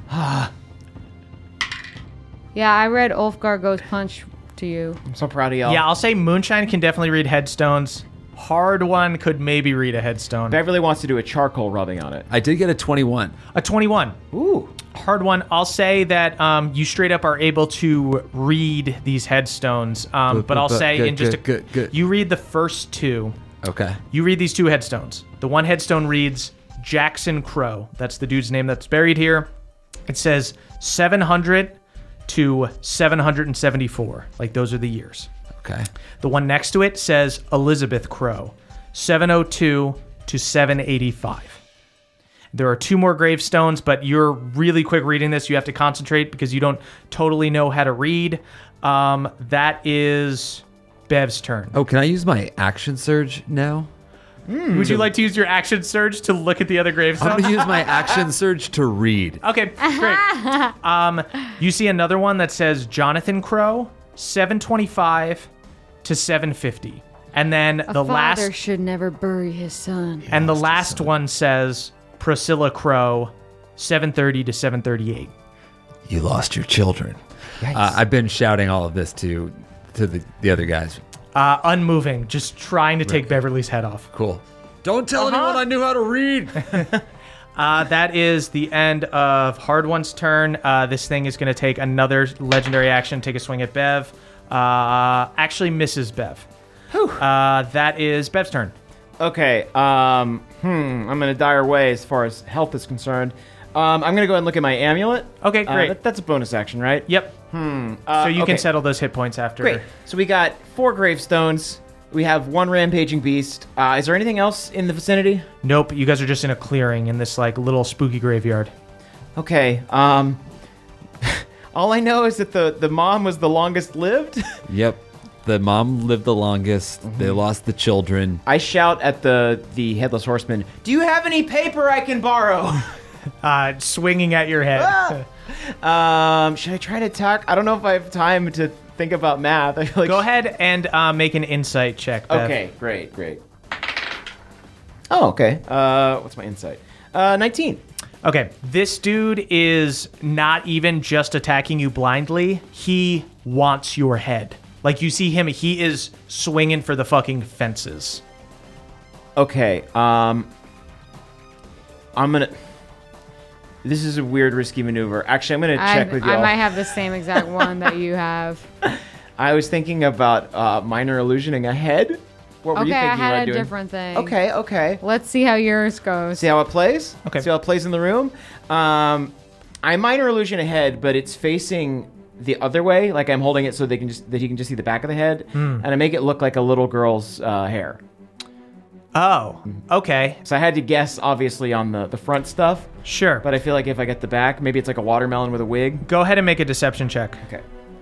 Yeah, I read Ulfgar Goes Punch to you. I'm so proud of y'all. Yeah, I'll say Moonshine can definitely read headstones. Hard One could maybe read a headstone. Beverly wants to do a charcoal rubbing on it. I did get a twenty-one. A twenty-one. Ooh. Hard One, I'll say that um, you straight up are able to read these headstones, um, But- but I'll but- say good, in just good, a, good, good. you read the first two. Okay. You read these two headstones. The one headstone reads Jackson Crow. That's the dude's name that's buried here. It says seven hundred to seven hundred seventy-four. Like those are the years. Okay. The one next to it says Elizabeth Crow, seven oh two to seven eighty-five. There are two more gravestones, but you're really quick reading this. You have to concentrate because you don't totally know how to read. Um, that is Bev's turn. Oh, can I use my action surge now? Would you like to use your action surge to look at the other I'm gravestones? gonna use my action surge to read. Okay, great. um, you see another one that says Jonathan Crow, seven twenty-five to seven fifty. And then A the father last should never bury his son. and the last one says Priscilla Crow, seven thirty to seven thirty-eight. You lost your children. Uh, I've been shouting all of this to to the, the other guys. Uh, unmoving, just trying to take Beverly's head off. Cool. Don't tell anyone I knew how to read. Uh, that is the end of Hard One's turn. Uh, this thing is going to take another legendary action, take a swing at Bev. Uh, actually misses Bev. Uh, that is Bev's turn. Okay. Um. Hmm. I'm in a dire way as far as health is concerned. Um. I'm gonna go ahead and look at my amulet. Okay, Uh, great. that- that's a bonus action, right? Yep. Uh, so you okay. can settle those hit points after. Great. So we got four gravestones. We have one rampaging beast. Uh, is there anything else in the vicinity? Nope, you guys are just in a clearing in this like little spooky graveyard. Okay. Um. All I know is that the the mom was the longest lived. Yep. The mom lived the longest. They lost the children. I shout at the the headless horseman. Do you have any paper I can borrow? Uh, swinging at your head. um. Should I try to attack? I don't know if I have time to think about math. I feel like Go ahead and uh, make an insight check, Bev. Okay. Great. Great. Oh. Okay. Uh. What's my insight? Uh. nineteen. Okay, this dude is not even just attacking you blindly. He wants your head. Like, you see him, he is swinging for the fucking fences. Okay. Um. I'm gonna. This is a weird, risky maneuver. Actually, I'm gonna I, check with y'all. I might have the same exact one that you have. I was thinking about uh, minor illusioning a head. What were Okay, you thinking I you had were a doing? different thing. Okay, okay. Let's see how yours goes. See how it plays? Okay. See how it plays in the room? Um, I minor illusion a head, but it's facing the other way. Like I'm holding it so they can just that he can just see the back of the head, and I make it look like a little girl's uh, hair. Oh, okay. So I had to guess, obviously, on the, the front stuff, Sure. but I feel like if I get the back, maybe it's like a watermelon with a wig. Go ahead and make a deception check. Okay.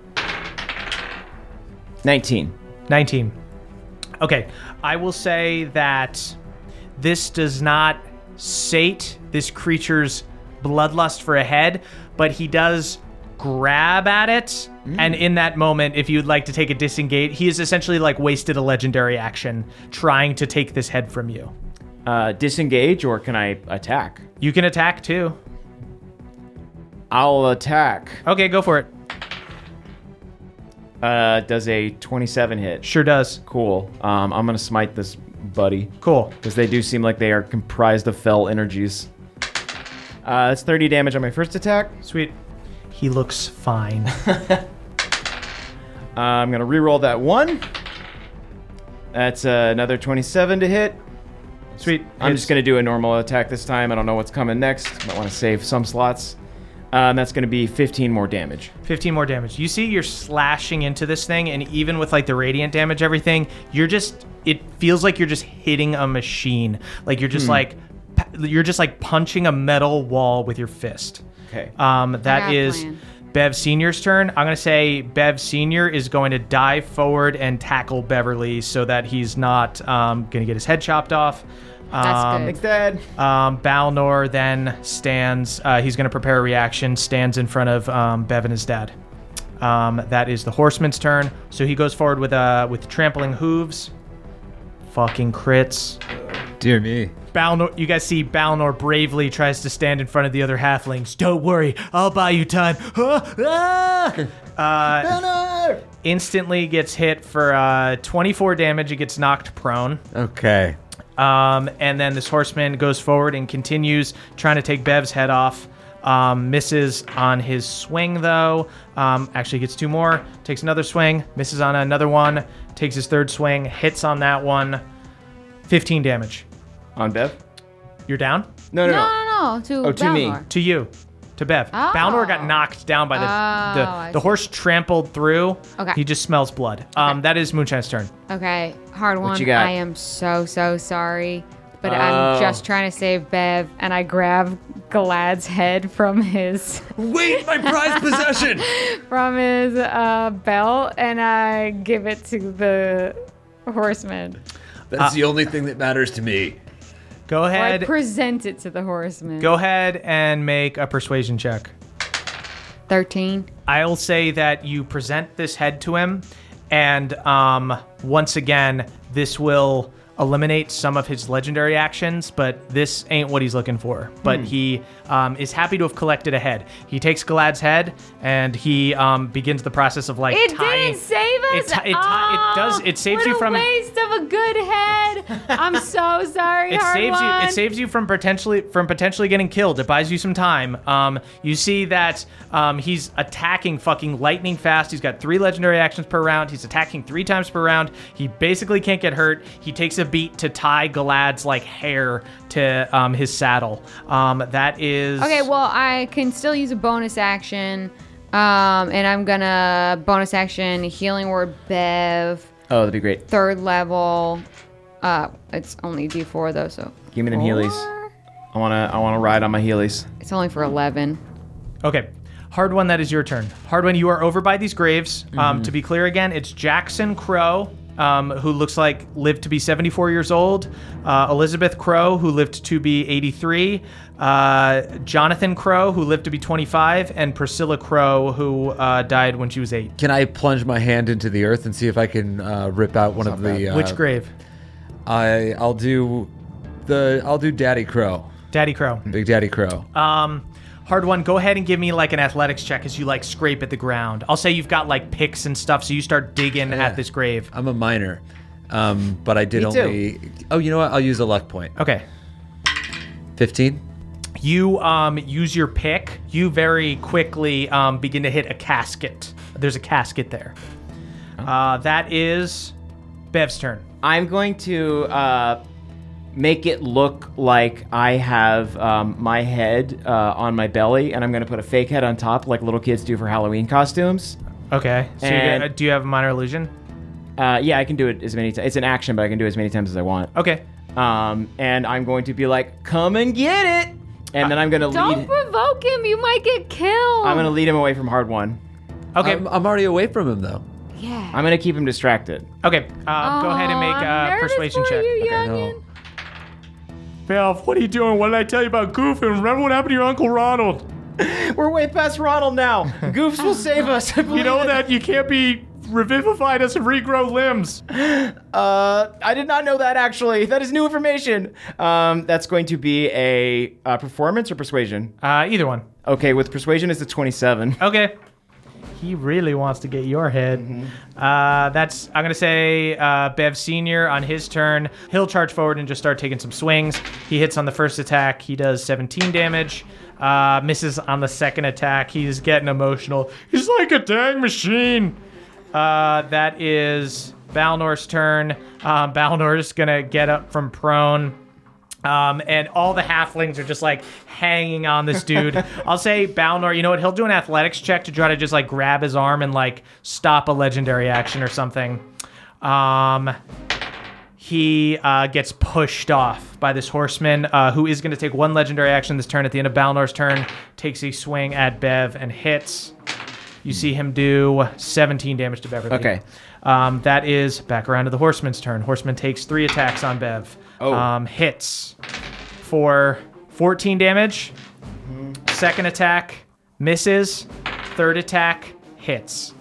nineteen. nineteen. Okay. I will say that this does not sate this creature's bloodlust for a head, but he does grab at it. And in that moment, if you'd like to take a disengage, he is essentially like wasted a legendary action trying to take this head from you. Uh, disengage, or can I attack? You can attack too. I'll attack. Okay, go for it. Uh, does a twenty-seven hit? Sure does. Cool. Um, I'm gonna smite this buddy. Cool. Because they do seem like they are comprised of fell energies. Uh, that's thirty damage on my first attack. Sweet. He looks fine. Uh, I'm going to reroll that one. That's uh, another twenty-seven to hit. Sweet. I'm Hits. just going to do a normal attack this time. I don't know what's coming next. Might want to save some slots. Uh, and that's going to be fifteen more damage. fifteen more damage. You see you're slashing into this thing, and even with like the radiant damage, everything, you're just, it feels like you're just hitting a machine. Like you're just like, you're just like punching a metal wall with your fist. Okay. Um, got that a is plan. Bev Senior's turn. I'm going to say Bev Senior is going to dive forward and tackle Beverly so that he's not um, going to get his head chopped off. That's Um, good. Thanks, Dad. Um, Balnor then stands, uh, he's going to prepare a reaction, stands in front of um, Bev and his dad. Um, that is the horseman's turn. So he goes forward with uh, with trampling hooves. Fucking crits. Dear me. Balnor, you guys see Balnor bravely tries to stand in front of the other halflings. Don't worry, I'll buy you time. Ah! Uh, instantly gets hit for uh, twenty-four damage. He gets knocked prone. Okay. Um, and then this horseman goes forward and continues trying to take Bev's head off. Um, misses on his swing, though. Um, actually gets two more. Takes another swing. Misses on another one. Takes his third swing. Hits on that one. fifteen damage. On Bev? You're down? No, no, No, no. no, no. To Oh, to me. Balnor. To you. To Bev. Oh. Balnor got knocked down by the Oh, I the, the see. horse trampled through. Okay. He just smells blood. Um, Okay. That is Moonshine's turn. Okay, hard one. you got? I am so, so sorry. But Oh. I'm just trying to save Bev, and I grab Galad's head from his Wait, my prized possession! from his uh, belt, and I give it to the horseman. That's the only thing that matters to me. Go Or I ahead. present it to the horseman. Go ahead and make a persuasion check. thirteen. I'll say that you present this head to him, and um, once again, this will eliminate some of his legendary actions, but this ain't what he's looking for. But he um, is happy to have collected a head. He takes Galad's head, and he um, begins the process of like It tying. didn't save us. It, ti- it, ti- it does. It saves what you a from. waste of a good head. I'm so sorry. It hard saves you. one. It saves you from potentially from potentially getting killed. It buys you some time. Um, you see that um, he's attacking fucking lightning fast. He's got three legendary actions per round. He's attacking three times per round. He basically can't get hurt. He takes a beat to tie Galad's like hair to um, his saddle. Um, that is Okay, well, I can still use a bonus action, um, and I'm gonna bonus action healing word Bev, Oh, that'd be great. third level. Uh, it's only D four though, so Give me them Heelys. I wanna, I wanna ride on my Heelys. it's only for eleven. Okay. Hard one, that is your turn. Hard one, you are over by these graves. Um, Mm-hmm. to be clear again, it's Jackson Crow, um, who looks like lived to be seventy-four years old. Uh, Elizabeth Crow, who lived to be eighty-three. Uh, Jonathan Crow, who lived to be twenty-five. And Priscilla Crow, who uh, died when she was eight. Can I plunge my hand into the earth and see if I can uh, rip out one of the? Uh, Which grave? I I'll do the I'll do Daddy Crow, Daddy Crow. Big Daddy Crow. Um, hard one. Go ahead and give me like an athletics check as you like scrape at the ground. I'll say you've got like picks and stuff, so you start digging Yeah. at this grave. I'm a minor, um, but I did Me too. only. Oh, you know what? I'll use a luck point. Okay. Fifteen. You um, use your pick. You very quickly um, begin to hit a casket. There's a casket there. Uh, that is Bev's turn. I'm going to uh, make it look like I have um, my head uh, on my belly, and I'm going to put a fake head on top, like little kids do for Halloween costumes. Okay. So you're And- gonna, do you have a minor illusion? Uh, yeah, I can do it as many times. It's an action, but I can do it as many times as I want. Okay. Um, and I'm going to be like, "Come and get it," and then I'm going to Don't lead. provoke him. You might get killed. I'm going to lead him away from hard one. Okay. I'm, I'm already away from him though. Yeah. I'm going to keep him distracted. okay. Uh, go ahead and make Aw, a I'm nervous persuasion for check. You, Okay, no. youngin'. Belv, what are you doing? What did I tell you about Goof? And remember what happened to your Uncle Ronald? We're way past Ronald now. Goofs will save us. I You believe know it. that you can't be revivified as a regrow limbs. Uh, I did not know that actually. That is new information. Um, that's going to be a uh, performance or persuasion. Uh, either one. Okay, with persuasion it's a twenty-seven. Okay. He really wants to get your head. Uh, that's, I'm going to say, uh, Bev Senior on his turn. He'll charge forward and just start taking some swings. He hits on the first attack. He does seventeen damage. Uh, misses on the second attack. He's getting emotional. He's like a dang machine. Uh, that is Balnor's turn. Um, Balnor's going to get up from prone. Um, and all the halflings are just like hanging on this dude. I'll say Balnor, you know what? He'll do an athletics check to try to just like grab his arm and like stop a legendary action or something. Um, he uh, gets pushed off by this horseman uh, who is going to take one legendary action this turn. At the end of Balnor's turn, takes a swing at Bev and hits. You see him do seventeen damage to Beverly. Okay. Um, that is back around to the horseman's turn. Horseman takes three attacks on Bev. Oh. Um, hits for fourteen damage. Second attack misses. Third attack hits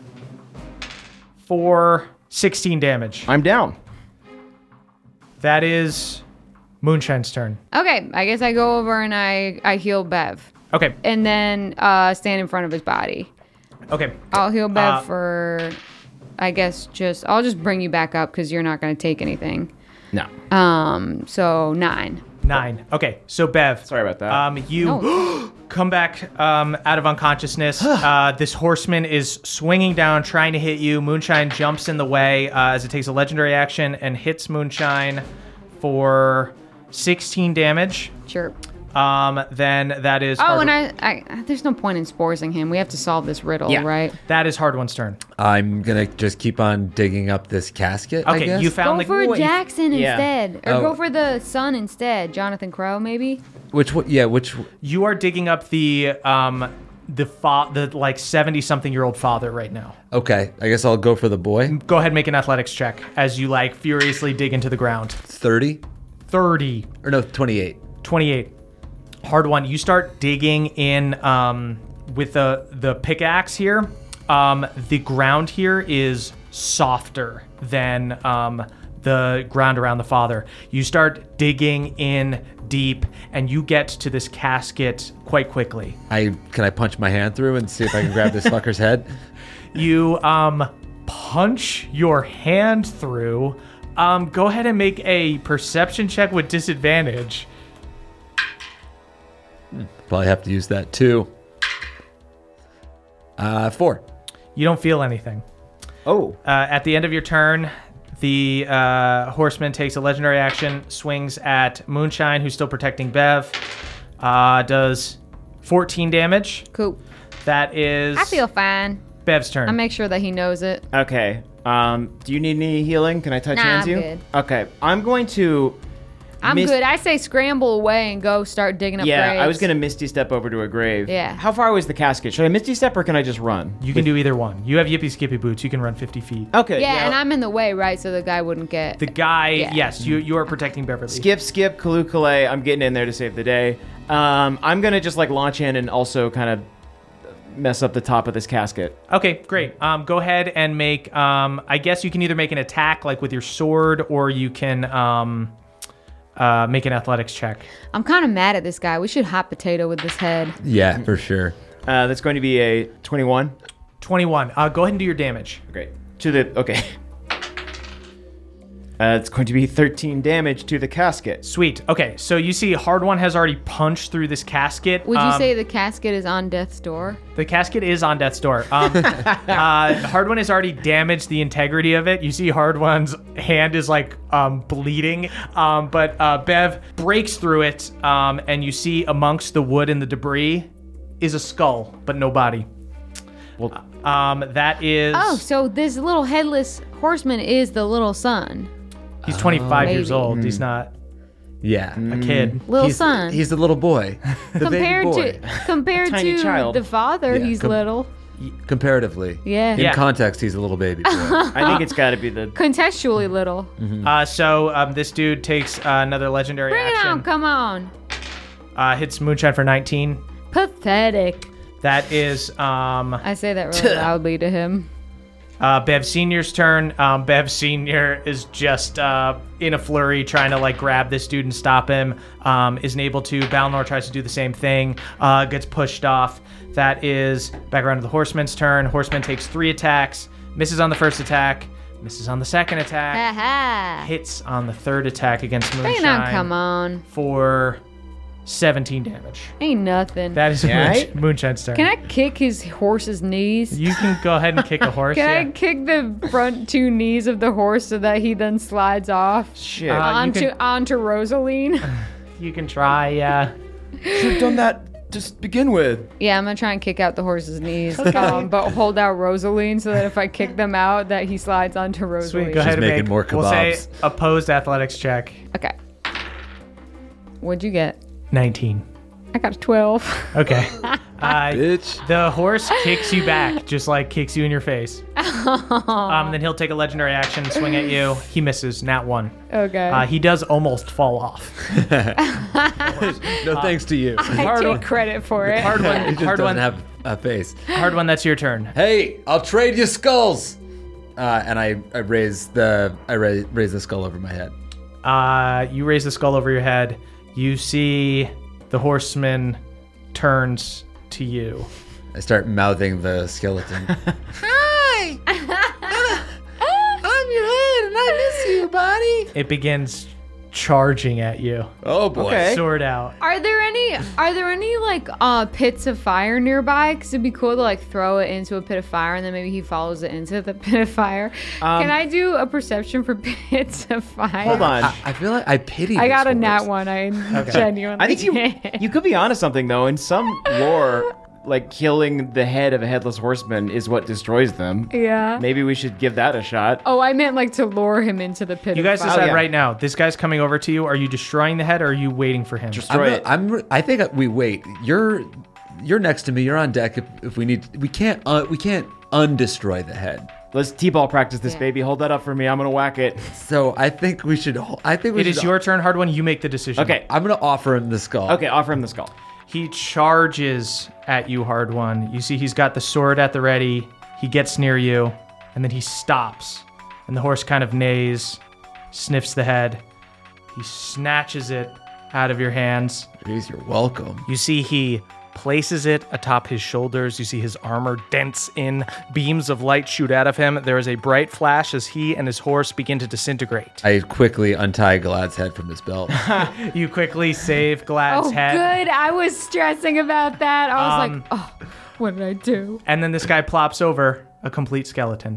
for sixteen damage. I'm down. That is Moonshine's turn. Okay, I guess I go over and I, I heal Bev. Okay. And then uh, stand in front of his body. Okay. I'll heal Bev Uh, for, I guess, just, I'll just bring you back up because you're not going to take anything. No. Um, so nine. Nine. Okay. So Bev. Sorry about that. Um, you No. come back um, out of unconsciousness. uh, this horseman is swinging down, trying to hit you. Moonshine jumps in the way uh, as it takes a legendary action and hits Moonshine for sixteen damage. Sure. Um, then that is Oh, hard, and I, I, there's no point in sporsing him. We have to solve this riddle, Yeah. right? that is hard one's turn. I'm gonna just keep on digging up this casket. I Okay, guess. you found Go the for wait, you- Jackson yeah. instead, or Oh. go for the son instead, Jonathan Crow, maybe. Which one? Yeah, which? You are digging up the um the fa- the like seventy something year old father right now. Okay, I guess I'll go for the boy. Go ahead and make an athletics check as you like furiously dig into the ground. Thirty thirty. or no, twenty-eight. twenty-eight. Hard one. You start digging in um, with the the pickaxe here. Um, the ground here is softer than um, the ground around the father. You start digging in deep, and you get to this casket quite quickly. I can I punch my hand through and see if I can grab this fucker's head? You um, punch your hand through. Um, go ahead and make a perception check with disadvantage. Probably have to use that too. Uh, four. You don't feel anything. oh. Uh, at the end of your turn, the uh, horseman takes a legendary action, swings at Moonshine, who's still protecting Bev. Uh, does fourteen damage. Cool. That is I feel fine. Bev's turn. I make sure that he knows it. Okay. Um, do you need any healing? Can I touch Nah, hands I'm you? good. Okay. I'm going to. I'm Miss- good. I say scramble away and go start digging up Yeah, graves. I was gonna misty step over to a grave. Yeah. How far away is the casket? Should I misty step or can I just run? you can do either one. You have yippee skippy boots. You can run fifty feet. Okay. Yeah, and I'm in the way, right? So the guy wouldn't get. The guy, Yeah. yes, you you are protecting Beverly. skip, skip, Kalu Kalay. I'm getting in there to save the day. Um, I'm gonna just like launch in and also kind of mess up the top of this casket. Okay, great. Um, go ahead and make. Um, I guess you can either make an attack like with your sword, or you can um, uh, make an athletics check. I'm kind of mad at this guy. We should hot potato with this head. Yeah, for sure. Uh, that's going to be a twenty-one. twenty-one. Uh, go ahead and do your damage. Great. To the okay. Uh, it's going to be thirteen damage to the casket. Sweet. Okay, so you see Hard One has already punched through this casket. Would you Um, say the casket is on death's door? The casket is on death's door. Um, uh, Hard One has already damaged the integrity of it. You see Hard One's hand is like um, bleeding, um, but uh, Bev breaks through it, um, and you see amongst the wood and the debris is a skull, but no body. Well, Um, that is. Oh, so this little headless horseman is the little son. He's twenty-five years Maybe. old. He's not Yeah. a kid. Little he's, son. He's the little boy. The compared baby boy. to compared Tiny to child. the father, Yeah, he's com- little. Comparatively. Yeah. In Yeah. context, he's a little baby boy. I think it's got to be the. Contextually little. Uh, so um, this dude takes uh, another legendary Bring it action. on, come on. Uh, hits Moonshine for nineteen. Pathetic. That is um, I say that really loudly to him. uh, Bev Senior's turn. Um, Bev Senior is just uh, in a flurry trying to like grab this dude and stop him. Um, isn't able to. Balnor tries to do the same thing. Uh, gets pushed off. That is back around to the Horseman's turn. Horseman takes three attacks. Misses on the first attack. Misses on the second attack. Aha. Hits on the third attack against Bring it on, Moonshine come on. for seventeen damage. Ain't nothing. That is Yeah, Moonsh- I- Moonshine's turn. Can I kick his horse's knees? You can go ahead and kick a horse. Can yeah. I kick the front two knees of the horse so that he then slides off Shit. Uh, you onto can- onto Rosaline? You can try, yeah. should have done that to begin with. Yeah, I'm gonna try and kick out the horse's knees, um, but hold out Rosaline so that if I kick them out, that he slides onto Rosaline. Sweet, go ahead and making make, more we'll say kebabs. opposed athletics check. Okay. What'd you get? nineteen. I got a twelve. Okay. Uh, Bitch. the horse kicks you back, just like kicks you in your face. Um, then he'll take a legendary action and swing at you. He misses, nat one. Okay. Uh, he does almost fall off. No thanks to you. I take credit for it. Hard He one, just hard doesn't one, have a face. hard one. That's your turn. Hey, I'll trade you skulls. Uh, and I, I raise the I raise, raise the skull over my head. Uh, you raise the skull over your head. You see the horseman turns to you. I start mouthing the skeleton. Hi. I'm your head and I miss you, buddy. It begins charging at you. Oh boy. Okay. Sword out. Are there any are there any like uh pits of fire nearby? Cause it'd be cool to like throw it into a pit of fire and then maybe he follows it into the pit of fire. Um, Can I do a perception for pits of fire? Hold on. I, I feel like I pity. I got this a nat horse. one. I genuinely I think you did. you could be onto something though. In some lore, like killing the head of a headless horseman is what destroys them. Yeah. Maybe we should give that a shot. Oh, I meant like to lure him into the pit You of guys fire. decide yeah. right now. This guy's coming over to you. Are you destroying the head or are you waiting for him? I'm, Destroy not- it. I'm. I think we wait. You're. You're next to me. You're on deck. If, if we need, we can't. Uh, we can't undestroy the head. Let's t-ball practice this, Yeah. baby. Hold that up for me. I'm gonna whack it. So I think we should. I think we It should. is your turn, hard one. You make the decision. Okay. I'm gonna offer him the skull. Okay. Offer him the skull. He charges at you, hard one. You see he's got the sword at the ready. He gets near you, and then he stops. And the horse kind of neighs, sniffs the head. He snatches it out of your hands. Jeez, you're welcome. You see he places it atop his shoulders. You see his armor dents in. Beams of light shoot out of him. There is a bright flash as he and his horse begin to disintegrate. I quickly untie Glad's head from his belt. You quickly save Glad's Oh, head. good. I was stressing about that. I was Um, like, oh, what did I do? And then this guy plops over a complete skeleton.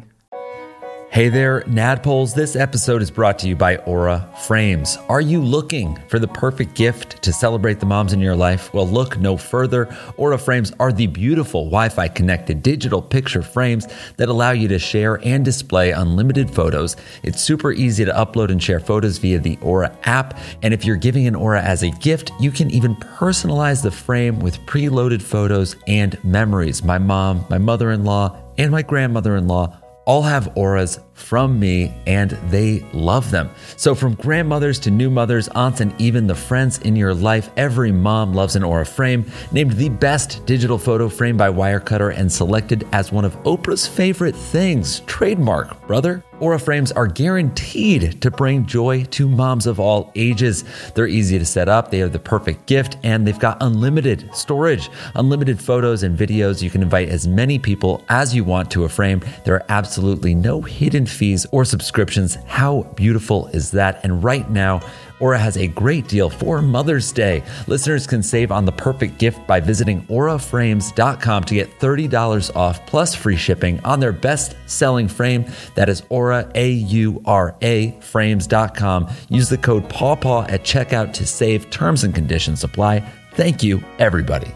Hey there, Nadpoles. This episode is brought to you by Aura Frames. Are you looking for the perfect gift to celebrate the moms in your life? Well, look no further. Aura Frames are the beautiful Wi-Fi connected digital picture frames that allow you to share and display unlimited photos. It's super easy to upload and share photos via the Aura app. And if you're giving an Aura as a gift, you can even personalize the frame with preloaded photos and memories. My mom, my mother-in-law, and my grandmother-in-law all have auras from me, and they love them. So from grandmothers to new mothers, aunts, and even the friends in your life, every mom loves an Aura frame, named the best digital photo frame by Wirecutter and selected as one of Oprah's favorite things. Trademark, brother. Aura frames are guaranteed to bring joy to moms of all ages. They're easy to set up, they are the perfect gift, and they've got unlimited storage, unlimited photos and videos. You can invite as many people as you want to a frame. There are absolutely no hidden fees or subscriptions. How beautiful is that? And right now, Aura has a great deal for Mother's Day. Listeners can save on the perfect gift by visiting aura frames dot com to get thirty dollars off plus free shipping on their best-selling frame. That is Aura, A U R A, frames dot com. Use the code PAWPAW at checkout to save. Terms and conditions apply. Thank you, everybody.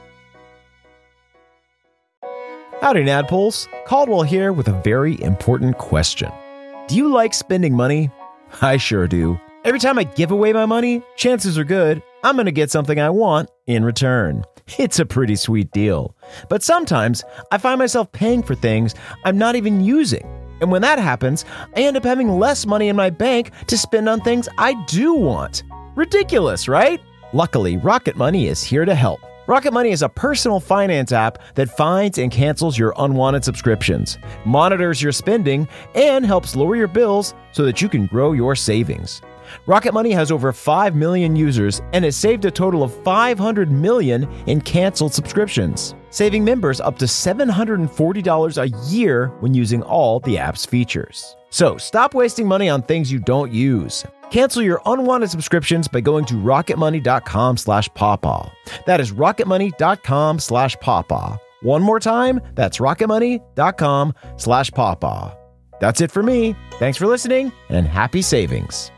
Howdy, Nadpoles. Caldwell here with a very important question. Do you like spending money? I sure do. Every time I give away my money, chances are good I'm going to get something I want in return. It's a pretty sweet deal. But sometimes I find myself paying for things I'm not even using. And when that happens, I end up having less money in my bank to spend on things I do want. Ridiculous, right? Luckily, Rocket Money is here to help. Rocket Money is a personal finance app that finds and cancels your unwanted subscriptions, monitors your spending, and helps lower your bills so that you can grow your savings. Rocket Money has over five million users and has saved a total of five hundred million in canceled subscriptions, saving members up to seven hundred forty dollars a year when using all the app's features. So stop wasting money on things you don't use. Cancel your unwanted subscriptions by going to rocketmoney.com slash pawpaw. That is rocketmoney.com slash pawpaw. One more time, that's rocketmoney.com slash pawpaw. That's it for me. Thanks for listening and happy savings.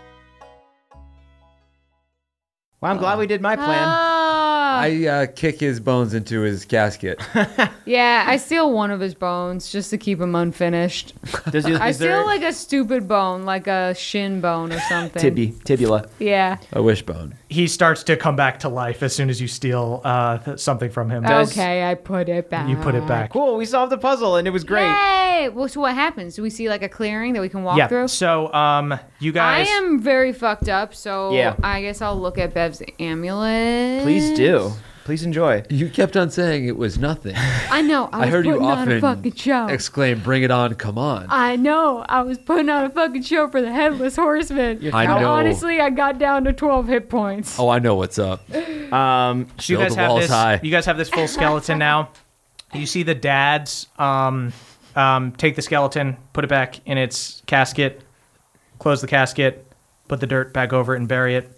Well, I'm glad we did my plan. Ah. I uh, kick his bones into his casket. Yeah, I steal one of his bones just to keep him unfinished. Does he, I is there steal like a stupid bone, like a shin bone or something. tibi, tibula? Yeah. A wishbone. He starts to come back to life as soon as you steal uh, th- something from him. Okay, I put it back. You put it back. Cool, we solved the puzzle and it was great. Yay! Well, so what happens? Do we see like a clearing that we can walk Yeah. through? So, um, you guys. I am very fucked up, so Yeah. I guess I'll look at Bev's amulet. Please do. Please enjoy. You kept on saying it was nothing. I know. I, I was heard you putting on a often fucking show. exclaim, "Bring it on, come on." I know. I was putting on a fucking show for the Headless Horseman. I And know. honestly, I got down to twelve hit points. Oh, I know what's up. Um, So you Build guys the have walls this. high. You guys have this full skeleton now. You see the dads um, um, take the skeleton, put it back in its casket, close the casket, put the dirt back over it, and bury it.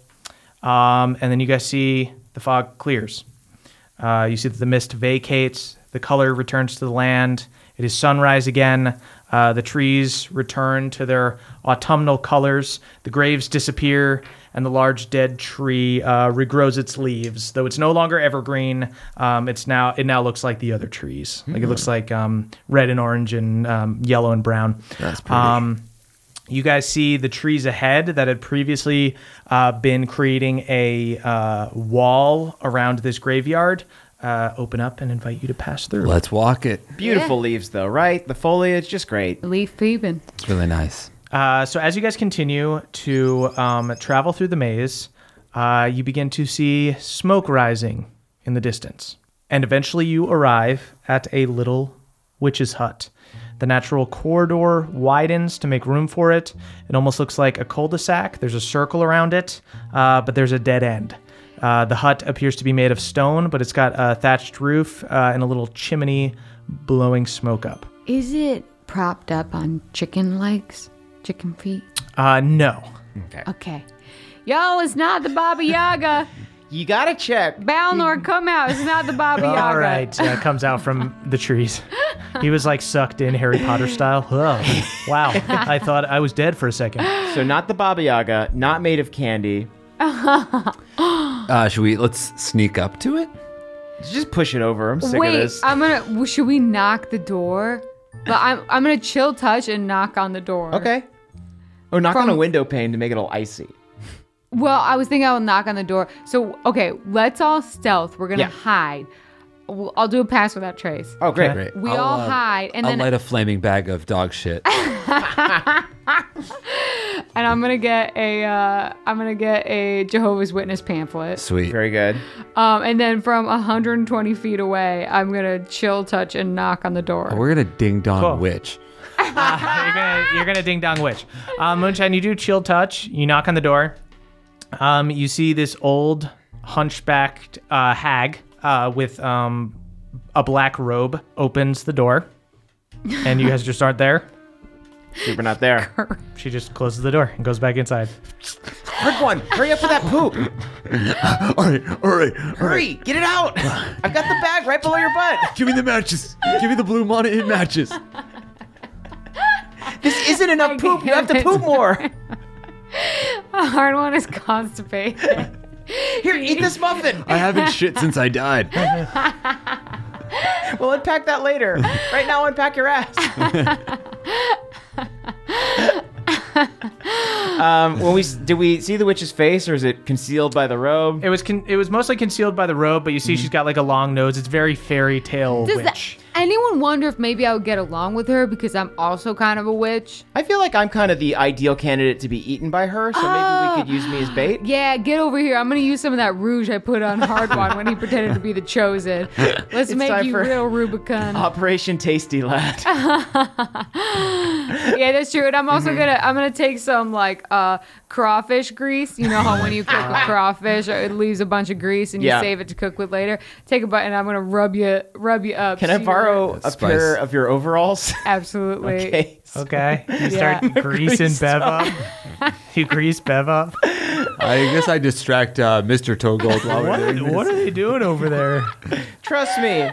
Um, and then you guys see the fog clears. Uh, you see that the mist vacates. The color returns to the land. It is sunrise again. Uh, the trees return to their autumnal colors. The graves disappear, and the large dead tree uh, regrows its leaves. Though it's no longer evergreen, um, it's now it now looks like the other trees. Like it looks like um, red and orange and um, yellow and brown. That's pretty. Um, you guys see the trees ahead that had previously uh, been creating a uh, wall around this graveyard uh, open up and invite you to pass through. Let's walk it. beautiful Yeah. leaves, though, right? The foliage, just great. Leaf peeping. It's really nice. Uh, so as you guys continue to um, travel through the maze, uh, you begin to see smoke rising in the distance. And eventually you arrive at a little witch's hut. The natural corridor widens to make room for it. It almost looks like a cul-de-sac. There's a circle around it, uh, but there's a dead end. Uh, the hut appears to be made of stone, but it's got a thatched roof uh, and a little chimney blowing smoke up. Is it propped up on chicken legs? Chicken feet? Uh, no. Okay. Yo, it's not the Baba Yaga. You gotta check. Balnor, come out. It's not the Baba Yaga. All right, uh, comes out from the trees. He was like sucked in Harry Potter style. Oh, wow. I thought I was dead for a second. So not the Baba Yaga, not made of candy. Uh, should we? Let's sneak up to it. Just push it over. I'm sick Wait, of this. I'm gonna. w- Should we knock the door? But I'm. I'm gonna chill touch and knock on the door. Okay. Or knock From- on a window pane to make it all icy. Well, I was thinking I would knock on the door. So okay, let's all stealth. We're gonna Yeah. hide. We'll- I'll do a pass without trace. Oh, great. Great. We I'll, all uh, hide, and I'll then light a flaming bag of dog shit. and I'm gonna get a. Uh, I'm gonna get a Jehovah's Witness pamphlet. Sweet. Very good. Um, and then from one hundred twenty feet away, I'm gonna chill touch and knock on the door. Oh, we're gonna ding dong Cool. witch. uh, you're gonna you're gonna ding dong witch. Uh, Moonshine, you do chill touch. You knock on the door. Um, you see this old hunchbacked uh, hag uh, with um, a black robe opens the door, and you guys just aren't there. Super not there. She just closes the door and goes back inside. Hard one. Hurry up with that poop. All right, all right, all Hurry, right. get it out. I've got the bag right below your butt. Give me the matches. Give me the blue Monahan matches. This isn't enough poop. You have to can't. poop more. A hard one is constipated. Here, eat this muffin. I haven't shit since I died. We'll unpack that later. Right now, unpack your ass. um, when we did we see the witch's face, or is it concealed by the robe? It was con- it was mostly concealed by the robe, but you see she's got like a long nose. It's very fairy tale Does witch. that, anyone wonder if maybe I would get along with her because I'm also kind of a witch? I feel like I'm kind of the ideal candidate to be eaten by her, so maybe we could use me as bait. Yeah, get over here. I'm gonna use some of that rouge I put on Hardwon when he pretended to be the chosen. Let's It's make time you for- real Rubicon. Operation Tasty Lad. Yeah, that's true. And I'm also gonna I'm gonna take some like uh crawfish grease. You know how when you cook a crawfish, it leaves a bunch of grease and you Yeah. save it to cook with later. Take a bite and I'm gonna rub you rub you up. Can I so you- borrow a Spice. pair of your overalls? Absolutely. Okay. Okay, you start Yeah. greasing Grease Bev up. You grease Bev up. I guess I distract uh, Mister Togold while we're What, doing this. what are they doing over there? Trust me.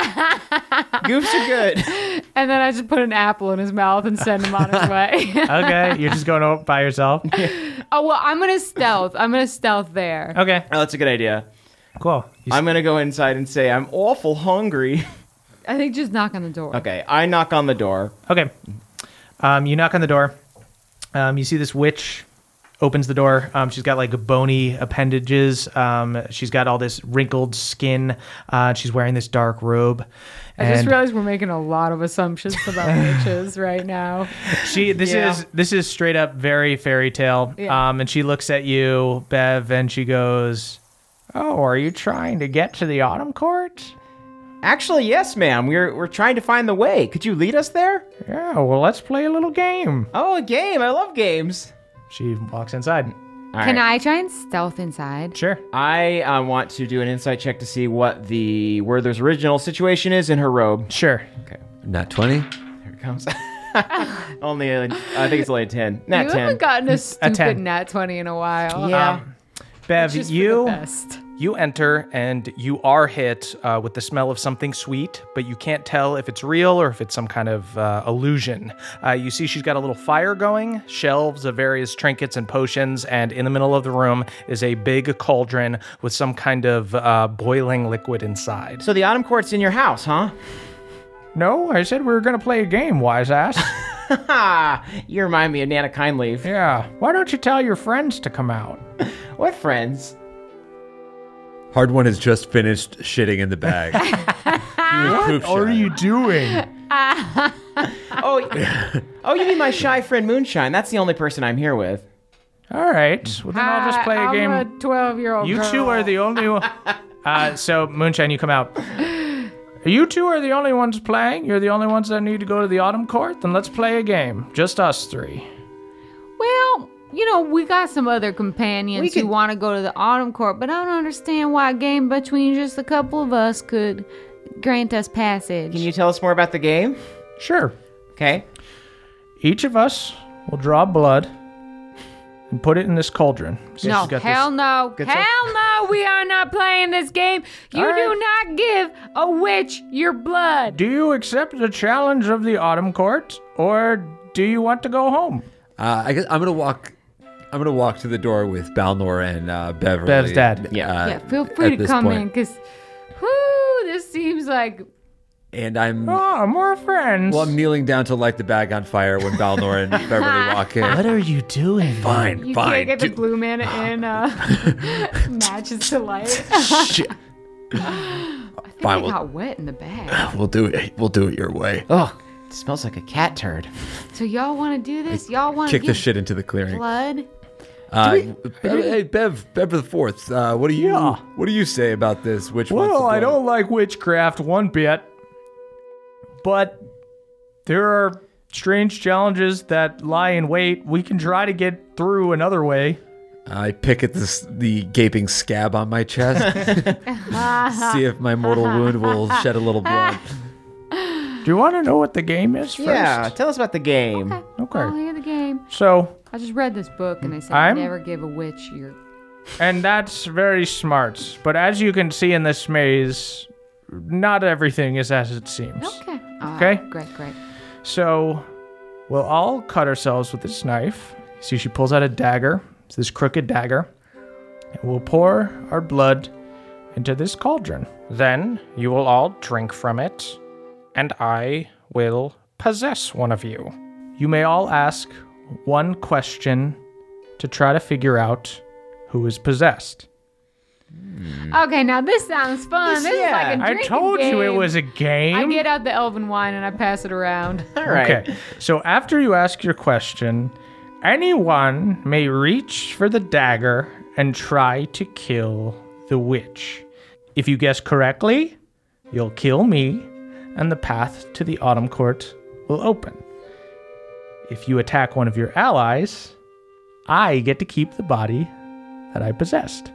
Goofs are good. And then I just put an apple in his mouth and send him on his way. Okay, you're just going out by yourself. Oh well, I'm gonna stealth. I'm gonna stealth there. Okay, Oh, that's a good idea. cool. You I'm gonna go inside and say I'm awful hungry. I think just knock on the door. Okay, I knock on the door. Okay. Um, you knock on the door. Um, you see this witch opens the door. Um, she's got like bony appendages. Um, she's got all this wrinkled skin. Uh, she's wearing this dark robe. I just And realized we're making a lot of assumptions about witches right now. she this Yeah. is this is straight up very fairy tale. Yeah. Um, and she looks at you, Bev, and she goes, "Oh, are you trying to get to the autumn court?" Actually, yes, ma'am. We're we're trying to find the way. Could you lead us there? Yeah, well, let's play a little game. Oh, a game. I love games. She walks inside. All Can right. I try and stealth inside? Sure. I uh, want to do an insight check to see what the Werther's original situation is in her robe. Sure. Nat twenty? Here it comes. only, a, I think it's only a ten. Not You ten. haven't gotten a stupid ten. nat twenty in a while. Yeah. Bev, Just for you the best. you enter and you are hit uh, with the smell of something sweet, but you can't tell if it's real or if it's some kind of uh, illusion. Uh, you see she's got a little fire going, shelves of various trinkets and potions, and in the middle of the room is a big cauldron with some kind of uh, boiling liquid inside. So the autumn court's in your house, huh? No, I said we were going to play a game, wise ass. Ha! You remind me of Nana Kindleaf. Yeah. Why don't you tell your friends to come out? What friends? Hard one has just finished shitting in the bag. He was poop shy. doing? Oh, oh, you mean my shy friend Moonshine? That's the only person I'm here with. All right. Well, then I'll just play a I'm game. a twelve-year-old You girl. two are the only one. Uh, so, Moonshine, you come out. You two are the only ones playing. You're the only ones that need to go to the autumn court. Then let's play a game. Just us three. Well, you know, we got some other companions We who could- want to go to the autumn court, but I don't understand why a game between just a couple of us could grant us passage. Can you tell us more about the game? Sure. Okay. Each of us will draw blood and put it in this cauldron. So No, she's got hell this- no. Good Hell stuff. no, we are not playing this game. You All do right. not give a witch your blood. Do you accept the challenge of the autumn court, or do you want to go home? Uh, I guess I'm gonna walk. I'm gonna walk to the door with Balnor and uh, Beverly. Bev's dad. Yeah. uh, yeah, feel free at to this come point. in, because, whoo, this seems like, And I'm. Oh, more friends. Well, I'm kneeling down to light the bag on fire when Balnor and Beverly walk in. what are you doing? Fine, you fine. can't get the do- blue man in uh, matches to light. Shit. I think Fine, it we'll, got wet in the bag. we'll do it. We'll do it your way. Oh, it smells like a cat turd. So y'all want to do this? Y'all want to Kick the give shit into the clearing. blood? Uh, Bev, hey, Bev, Bev the Fourth. Uh, what do you? Yeah. What do you say about this? Which one's the Well, I blood? don't like witchcraft one bit, but there are strange challenges that lie in wait. We can try to get through another way. I pick at this the gaping scab on my chest. See if my mortal wound will shed a little blood. Do you want to know what the game is first? Yeah, tell us about the game. Okay. I'll hear the game. So, I just read this book and they said I'm- never give a witch your. and that's very smart. But as you can see in this maze, not everything is as it seems. Okay. All Okay. right, Great, great. So, we'll all cut ourselves with this knife. See, she pulls out a dagger. It's this crooked dagger. And we'll pour our blood into this cauldron. Then you will all drink from it, and I will possess one of you. You may all ask one question to try to figure out who is possessed. Okay, now this sounds fun. This yeah. is like a I drinking told you it game. was a game. I get out the elven wine and I pass it around. All right. Okay, so after you ask your question, anyone may reach for the dagger and try to kill the witch. If you guess correctly, you'll kill me, and the path to the Autumn Court will open. If you attack one of your allies, I get to keep the body that I possessed.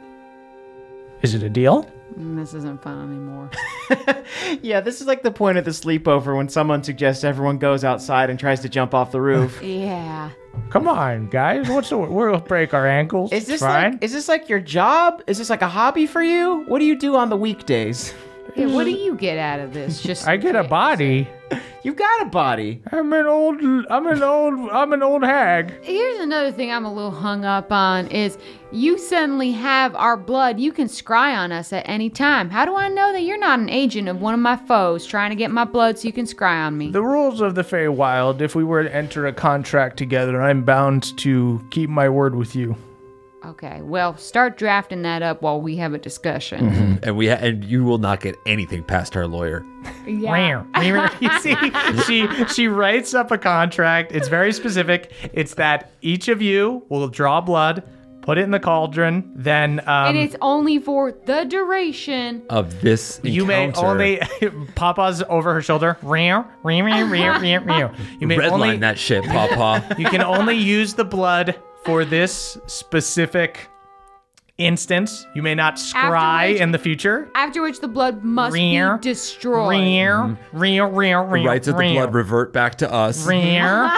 Is it a deal? Mm, This isn't fun anymore. Yeah, this is like the point of the sleepover when someone suggests everyone goes outside and tries to jump off the roof. Yeah. Come on, guys. What's the, we'll break our ankles. Is this Fine. like is this like your job? Is this like a hobby for you? What do you do on the weekdays? Yeah, what do you get out of this? Just I get a body. You've got a body. I'm an old. I'm an old. I'm an old hag. Here's another thing I'm a little hung up on is you suddenly have our blood. You can scry on us at any time. How do I know that you're not an agent of one of my foes trying to get my blood so you can scry on me? The rules of the Feywild. If we were to enter a contract together, I'm bound to keep my word with you. Okay, well, start drafting that up while we have a discussion. And we ha- and you will not get anything past our lawyer. Yeah. You see, she she writes up a contract. It's very specific. It's that each of you will draw blood, put it in the cauldron, then um, And it's only for the duration. Of this encounter. you may only Papa's over her shoulder. Rear, rear, rear, rear, rear, rear. You may redline only that shit, Papa. you can only use the blood for this specific instance. You may not scry which- in the future. After which the blood must Rear, be destroyed. Rear, rear, rear, rear. Rights of the blood revert back to us. Rear,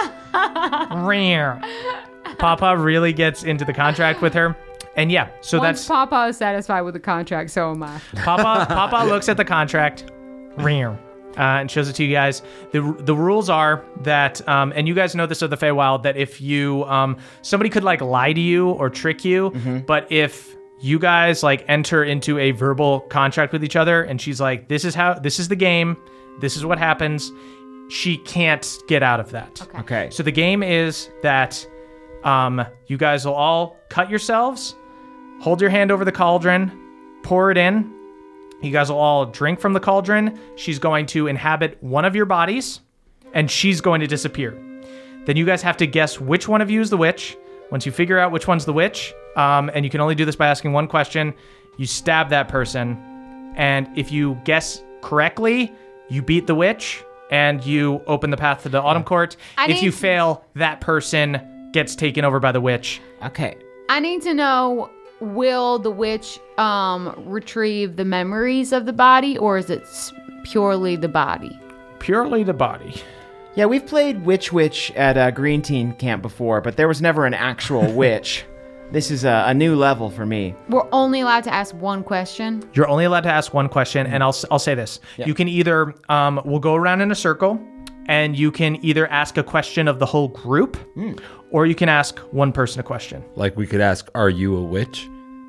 rear. Papa really gets into the contract with her. And yeah, so Once that's Papa is satisfied with the contract, so am I. Papa. Papa looks at the contract, rear, uh, and shows it to you guys. the The rules are that, um, and you guys know this of the Feywild, that if you, um, somebody could like lie to you or trick you, but if you guys like enter into a verbal contract with each other, and she's like, "This is how, this is the game, this is what happens," she can't get out of that. Okay. Okay. So the game is that um, you guys will all cut yourselves, hold your hand over the cauldron, pour it in. You guys will all drink from the cauldron. She's going to inhabit one of your bodies, and she's going to disappear. Then you guys have to guess which one of you is the witch. Once you figure out which one's the witch, um, and you can only do this by asking one question, you stab that person. And if you guess correctly, you beat the witch, and you open the path to the Autumn Court. I if need you to- fail, that person gets taken over by the witch. Okay. I need to know, will the witch um, retrieve the memories of the body, or is it s- purely the body? Purely the body. Yeah, we've played Witch Witch at a Green Teen camp before, but there was never an actual witch. This is a, a new level for me. We're only allowed to ask one question. You're only allowed to ask one question, and I'll I'll say this: you can either um, we'll go around in a circle, and you can either ask a question of the whole group, or you can ask one person a question. Like we could ask, are you a witch?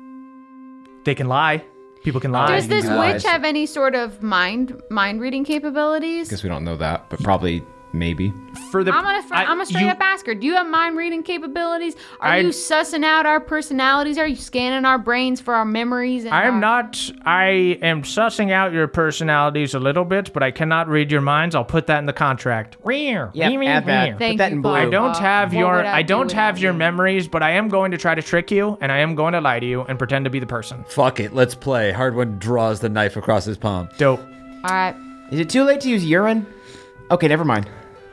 They can lie. People can lie. Does this do witch lies. have any sort of mind mind reading capabilities? Guess we don't know that, but probably maybe. For the I'm gonna fr- I- I'm gonna straight you- up ask her. Do you have mind reading capabilities? Are I- you sussing out our personalities? Are you scanning our brains for our memories? And I am our- not. I am sussing out your personalities a little bit, but I cannot read your minds. I'll put that in the contract. Rear. Yep, rear, add that. rear. Thank Put that you, in blue. Bob. I don't have What your would I I do don't have without your you? memories, but I am going to try to trick you, and I am going to lie to you and pretend to be the person. Fuck it, let's play. Hardwin draws the knife across his palm. Dope. All right. Is it too late to use urine? Okay, never mind.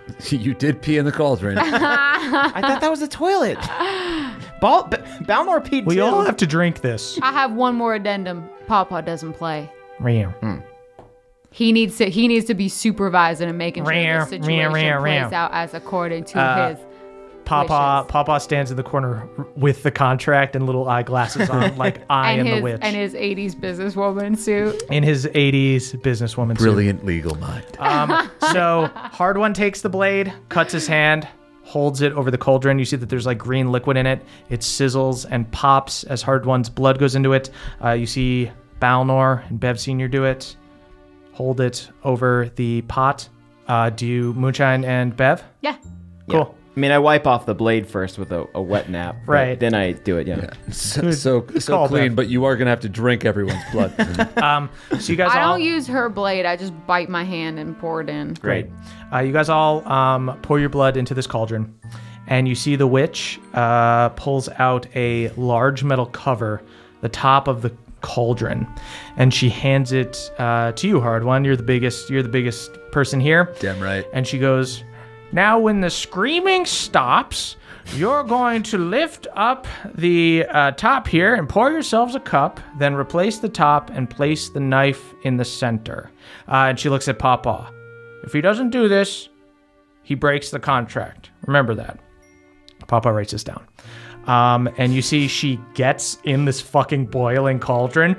You did pee in the cauldron. I thought that was a toilet. Bal- B- Balnor peed We too. all have to drink this. I have one more addendum. Pawpaw doesn't play. Ram. He needs to he needs to be supervising and making sure Ram, the situation ram, ram, plays ram. out as according to Uh, his Papa, wishes. Papa stands in the corner with the contract and little eyeglasses on, like I and am his the witch. and his eighties businesswoman suit. in his eighties businesswoman suit. Brilliant legal mind. Um, so Hard One takes the blade, cuts his hand, holds it over the cauldron. You see that there's like green liquid in it. It sizzles and pops as Hard One's blood goes into it. Uh, you see Balnor and Bev Senior do it. Hold it over the pot. Uh, do you Moonshine and Bev? Yeah. Cool. I mean, I wipe off the blade first with a, a wet nap. but Right. Then I do it, yeah. So so, so call, clean, Bev. but you are gonna have to drink everyone's blood. Um, so you guys I all don't use her blade. I just bite my hand and pour it in. Great. Uh, you guys all um, pour your blood into this cauldron, and you see the witch uh, pulls out a large metal cover, the top of the cauldron, and she hands it uh, to you, Hard One. You're the biggest. You're the biggest person here. Damn right. And she goes, "Now, when the screaming stops, you're going to lift up the uh, top here and pour yourselves a cup. Then replace the top and place the knife in the center." Uh, and she looks at Pawpaw. "If he doesn't do this, he breaks the contract. Remember that." Pawpaw writes this down. Um, and you see she gets in this fucking boiling cauldron.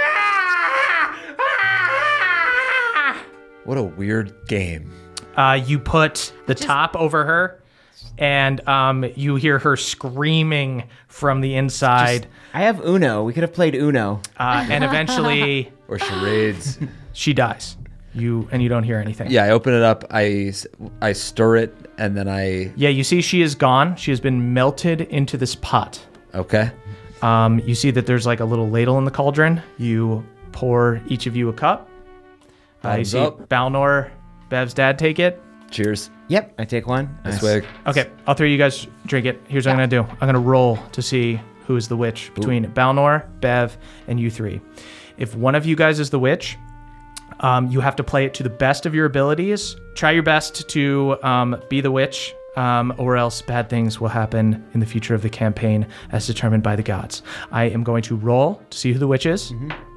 What a weird game. Uh, you put the top over her, and um, you hear her screaming from the inside. I have Uno. We could have played Uno. Uh, and eventually, Or charades. she dies. You and you don't hear anything. Yeah, I open it up, I, I stir it, and then I... Yeah, you see she is gone. She has been melted into this pot. Okay. Um, you see that there's like a little ladle in the cauldron. You pour each of you a cup. Uh, you Thumbs see up. Balnor, Bev's dad take it. Cheers. Yep, I take one. I Nice. swig. Okay, all three of you guys drink it. Here's what I'm gonna do. I'm gonna roll to see who is the witch between Balnor, Bev, and you three. If one of you guys is the witch, um, you have to play it to the best of your abilities. Try your best to um, be the witch, um, or else bad things will happen in the future of the campaign as determined by the gods. I am going to roll to see who the witch is.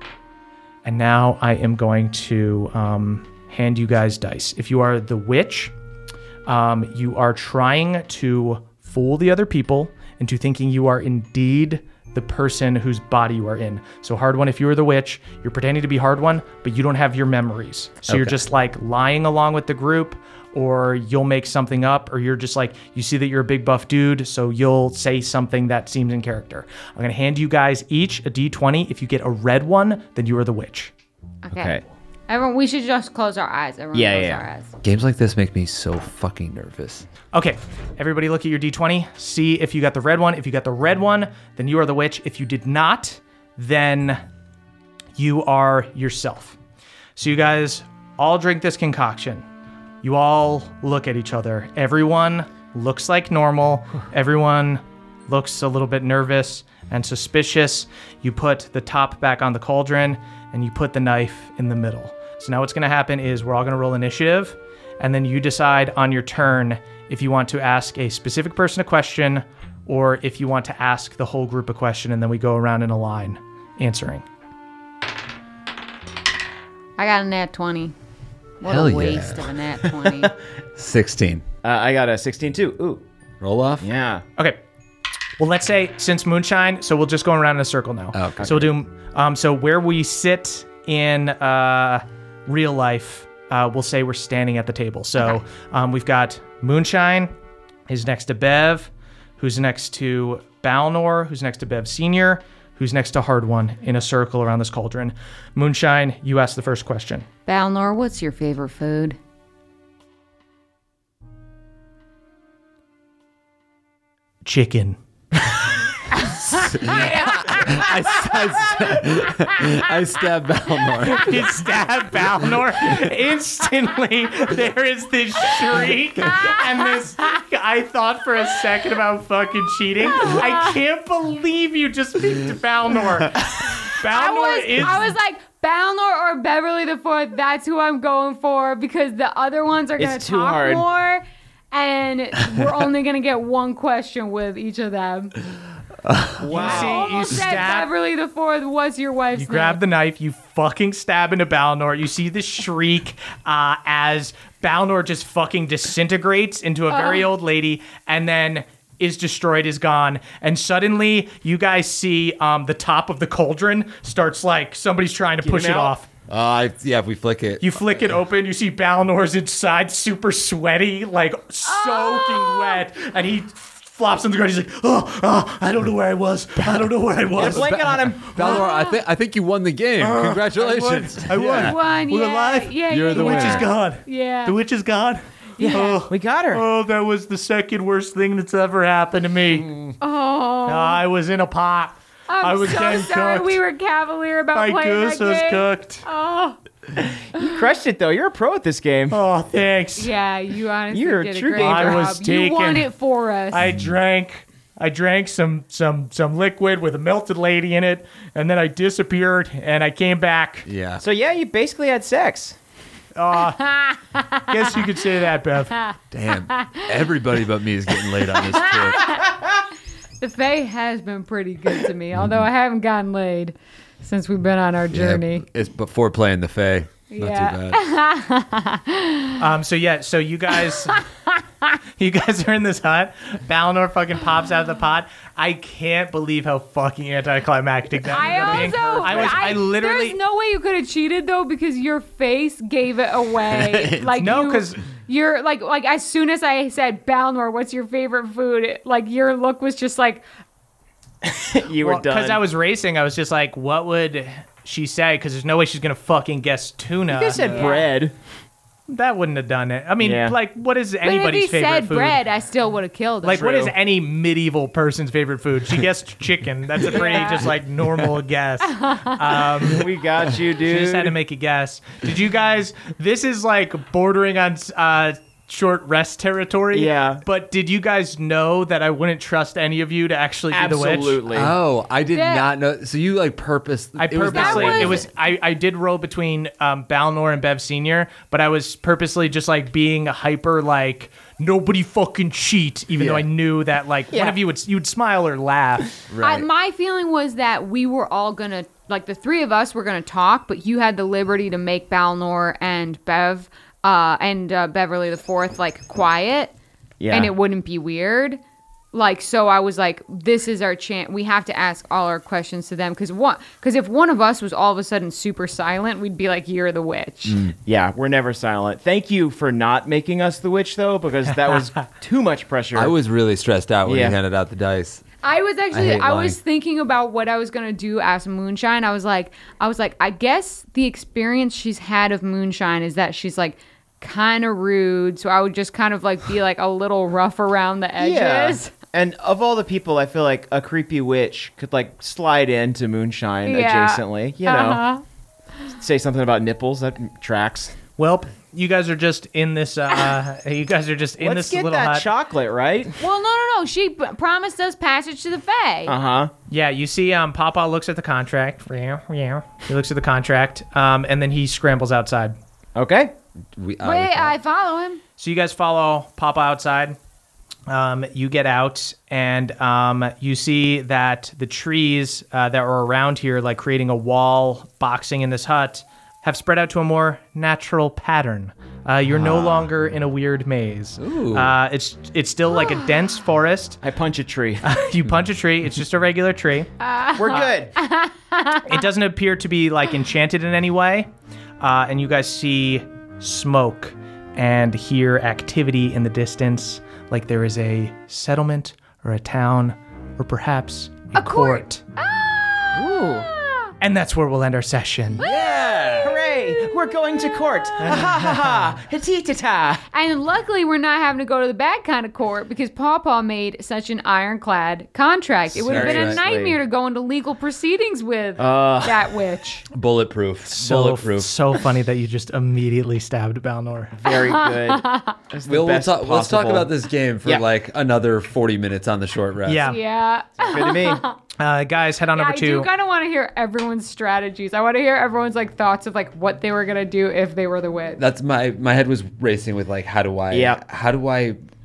And now I am going to um, hand you guys dice. If you are the witch, um, you are trying to fool the other people into thinking you are indeed the person whose body you are in. So Hard One, if you are the witch, you're pretending to be Hard One, but you don't have your memories. So you're Okay. just like lying along with the group, or you'll make something up, or you're just like, you see that you're a big buff dude, so you'll say something that seems in character. I'm going to hand you guys each a d twenty. If you get a red one, then you are the witch. Okay. Okay. Everyone, we should just close our eyes. Everyone Yeah, close yeah. our eyes. Games like this make me so fucking nervous. Okay, everybody look at your d twenty. See if you got the red one. If you got the red one, then you are the witch. If you did not, then you are yourself. So you guys all drink this concoction. You all look at each other. Everyone looks like normal. Everyone looks a little bit nervous and suspicious. You put the top back on the cauldron and you put the knife in the middle. So now what's going to happen is we're all going to roll initiative, and then you decide on your turn if you want to ask a specific person a question or if you want to ask the whole group a question, and then we go around in a line answering. I got a nat twenty. What Hell a yeah. waste of a nat twenty. sixteen. Uh, I got a sixteen too. Ooh. Roll off? Yeah. Okay. Well, let's say since Moonshine, so we'll just go around in a circle now. Oh, okay. So we'll do, um, so where we sit in uh, real life, uh, we'll say we're standing at the table. So um, we've got Moonshine is next to Bev, who's next to Balnor, who's next to Bev Senior, who's next to Hard One in a circle around this cauldron. Moonshine, you ask the first question. Balnor, what's your favorite food? Chicken. I, I, I stab Balnor. You stab Balnor. Instantly, there is this shriek and this. I thought for a second about fucking cheating. I can't believe you just picked Balnor. Balnor I was, is. I was like, Balnor or Beverly the Fourth, that's who I'm going for because the other ones are going It's to too talk hard. more. and we're only gonna get one question with each of them. Wow. You I see, you almost said stab. Beverly the Fourth was your wife's You name. grab the knife, you fucking stab into Balnor. You see the shriek uh, as Balnor just fucking disintegrates into a very old lady and then is destroyed, is gone. And suddenly you guys see um, the top of the cauldron starts like somebody's trying to push him it out. off. Uh, yeah, if we flick it. You flick it open, you see Balnor's inside, super sweaty, like soaking wet, and he flops on the ground. He's like, oh, oh, I don't know where I was. I don't know where I was. Blanket on him. Balnor, I think I think you won the game. Congratulations. I won. I won. One, We're yeah, alive. Yeah, You're yeah, the The witch yeah. is gone. Yeah. The witch is gone. Yeah, Oh. we got her. Oh, that was the second worst thing that's ever happened to me. Oh, I was in a pot. I'm I was so getting sorry cooked. we were cavalier about My playing goose that was game. cooked. Oh, You crushed it, though. You're a pro at this game. Oh, thanks. yeah, you honestly You're a did a true great gamer. job. I was You won taken- it for us. I drank. I drank some some some liquid with a melted lady in it, and then I disappeared, and I came back. Yeah. So, yeah, you basically had sex. Guess you could say that, Bev. Damn. Everybody but me is getting laid on this trip. The Fae has been pretty good to me, although I haven't gotten laid since we've been on our journey. Yeah, it's before playing the Fae. Not Yeah. too bad. Um. So yeah. So you guys, you guys are in this hut. Balnor fucking pops out of the pot. I can't believe how fucking anticlimactic that I ended up being. also, I was. I, literally. There's no way you could have cheated though, because your face gave it away. Like No, you- 'cause- you're like, like as soon as I said Balnor, what's your favorite food? it- Like your look was just like, You were done. Because I was racing, I was just like, what would she say? Because there's no way she's gonna fucking guess tuna. You said bread. That wouldn't have done it. I mean, Yeah. like, what is but anybody's if he favorite said food? bread, I still would have killed him. Like, what is True. any medieval person's favorite food? She guessed chicken. That's a pretty just like normal guess. Um, We got you, she dude. just had to make a guess. Did you guys? This is like bordering on uh, short rest territory. Yeah. But did you guys know that I wouldn't trust any of you to actually be the witch? Absolutely. Oh, I did Yeah. not know. So you like purpose. I it was not purposely, like- it was, I, I did roll between um, Balnor and Bev Senior, but I was purposely just like being a hyper, like, nobody fucking cheat, even though Yeah. I knew that like one Yeah. of you would, you would smile or laugh. I, my feeling was that we were all gonna, like the three of us were gonna talk, but you had the liberty to make Balnor and Bev uh, and uh, Beverly the Fourth like quiet, Yeah. and it wouldn't be weird. Like, so I was like, this is our chance. We have to ask all our questions to them because one, because if one of us was all of a sudden super silent, we'd be like, "You're the witch." Yeah, we're never silent. Thank you for not making us the witch, though, because that was too much pressure. I was really stressed out when Yeah. you handed out the dice. I was actually hate I, lying. was thinking about what I was gonna do as moonshine. I was like I was like, I guess the experience she's had of moonshine is that she's like kind of rude. So I would just kind of like be like a little rough around the edges. And of all the people, I feel like a creepy witch could like slide into moonshine Yeah. adjacently. You know, Uh-huh. say something about nipples that tracks. Well, you guys are just in this, uh, you guys are just in Let's this get little that hut. chocolate, right? Well, no, no, no. She p- promised us passage to the Fae. Uh huh. Yeah, you see, um, Papa looks at the contract. Yeah, yeah. He looks at the contract, um, and then he scrambles outside. Okay. We, uh, Wait, we I follow him. So you guys follow Papa outside. Um, you get out, and um, you see that the trees uh, that were around here, like creating a wall boxing in this hut, have spread out to a more natural pattern. Uh, you're no longer in a weird maze. Ooh. Uh, it's it's still like a dense forest. I punch a tree. You punch a tree. It's just a regular tree. We're good. It doesn't appear to be like enchanted in any way. Uh, and you guys see smoke and hear activity in the distance, like there is a settlement or a town or perhaps a, A court. Ooh. And that's where we'll end our session. Hooray! We're going to court. Ha ha ha ha. Hitita. And luckily, we're not having to go to the bad kind of court because Pawpaw made such an ironclad contract. It would have been a Seriously. nightmare to go into legal proceedings with Uh. that witch. bulletproof. So, bulletproof. so funny that you just immediately stabbed Balnor. Very good. That's the We'll, we'll best talk, let's talk possible. about this game for Yeah. like another forty minutes on the short rest. Yeah. Yeah. Good to me. Uh, guys, head on Yeah, over I to. do kind of want to hear everyone's strategies. I want to hear everyone's like thoughts of like what they were gonna do if they were the witch. That's my my head was racing with like how do I Yeah. how do I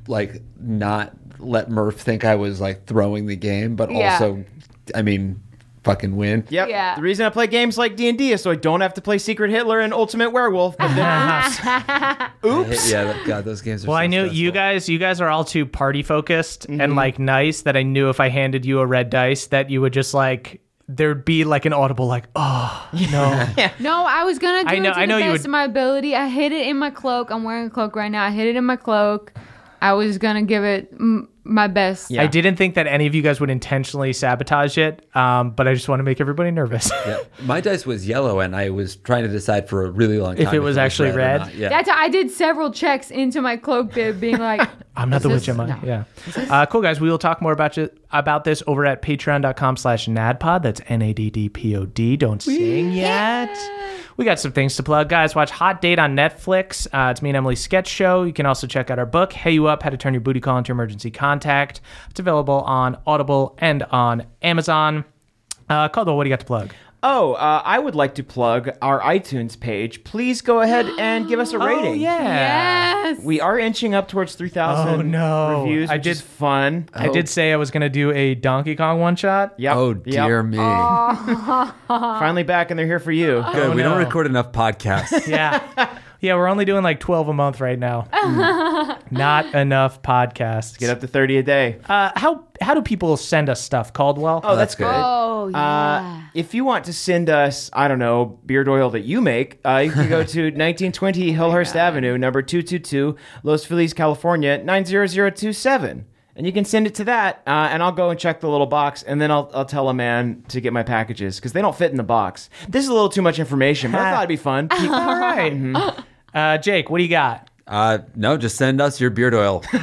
like not let Murph think I was like throwing the game, but Yeah. also, I mean, fucking win. Yep. Yeah. The reason I play games like D and D is so I don't have to play Secret Hitler and Ultimate Werewolf. But then, oops. Yeah, that- God, those games are Well, so I knew you stressful. guys. You guys are all too party focused and like nice. That I knew if I handed you a red dice, that you would just like there'd be like an audible like, oh no. No, I was gonna do I know- it to I know the you best would- of my ability. I hid it in my cloak. I'm wearing a cloak right now. I hid it in my cloak. I was gonna give it m- my best. Yeah. I didn't think that any of you guys would intentionally sabotage it, um, but I just want to make everybody nervous. Yeah. My dice was yellow, and I was trying to decide for a really long time If it was actually or red? not. Yeah. That's how I did several checks into my cloak bib, being like, I'm not Is the this- witch, am I? no. Yeah. Uh, cool, guys. We will talk more about you, about this over at patreon.com slash nadpod. That's N A D D P O D. Don't sing yet. We got some things to plug. Guys, watch Hot Date on Netflix. Uh, it's me and Emily's sketch show. You can also check out our book, Hey You Up, How to Turn Your Booty Call into Emergency Contact. It's available on Audible and on Amazon. Uh, Caldwell, what do you got to plug? Oh, uh, I would like to plug our iTunes page. Please go ahead and give us a rating. Oh, yeah. yes. We are inching up towards three thousand Oh, no. reviews, I which did- is fun. I did say I was going to do a Donkey Kong one-shot. Yep. Oh, yep. dear me. Finally back, and they're here for you. Good. we no. don't record enough podcasts. Yeah. Yeah, we're only doing like twelve a month right now. Not enough podcasts. Get up to thirty a day. Uh, how how do people send us stuff, Caldwell? Oh, that's good. Oh, yeah. Uh, if you want to send us, I don't know, beard oil that you make, uh, you can go to nineteen twenty Hillhurst Avenue, number two two two, Los Feliz, California, nine zero zero two seven. And you can send it to that, uh, and I'll go and check the little box, and then I'll, I'll tell a man to get my packages, because they don't fit in the box. This is a little too much information, but I thought it'd be fun. Pe- All right. Uh, Jake, what do you got? Uh, no, just send us your beard oil. You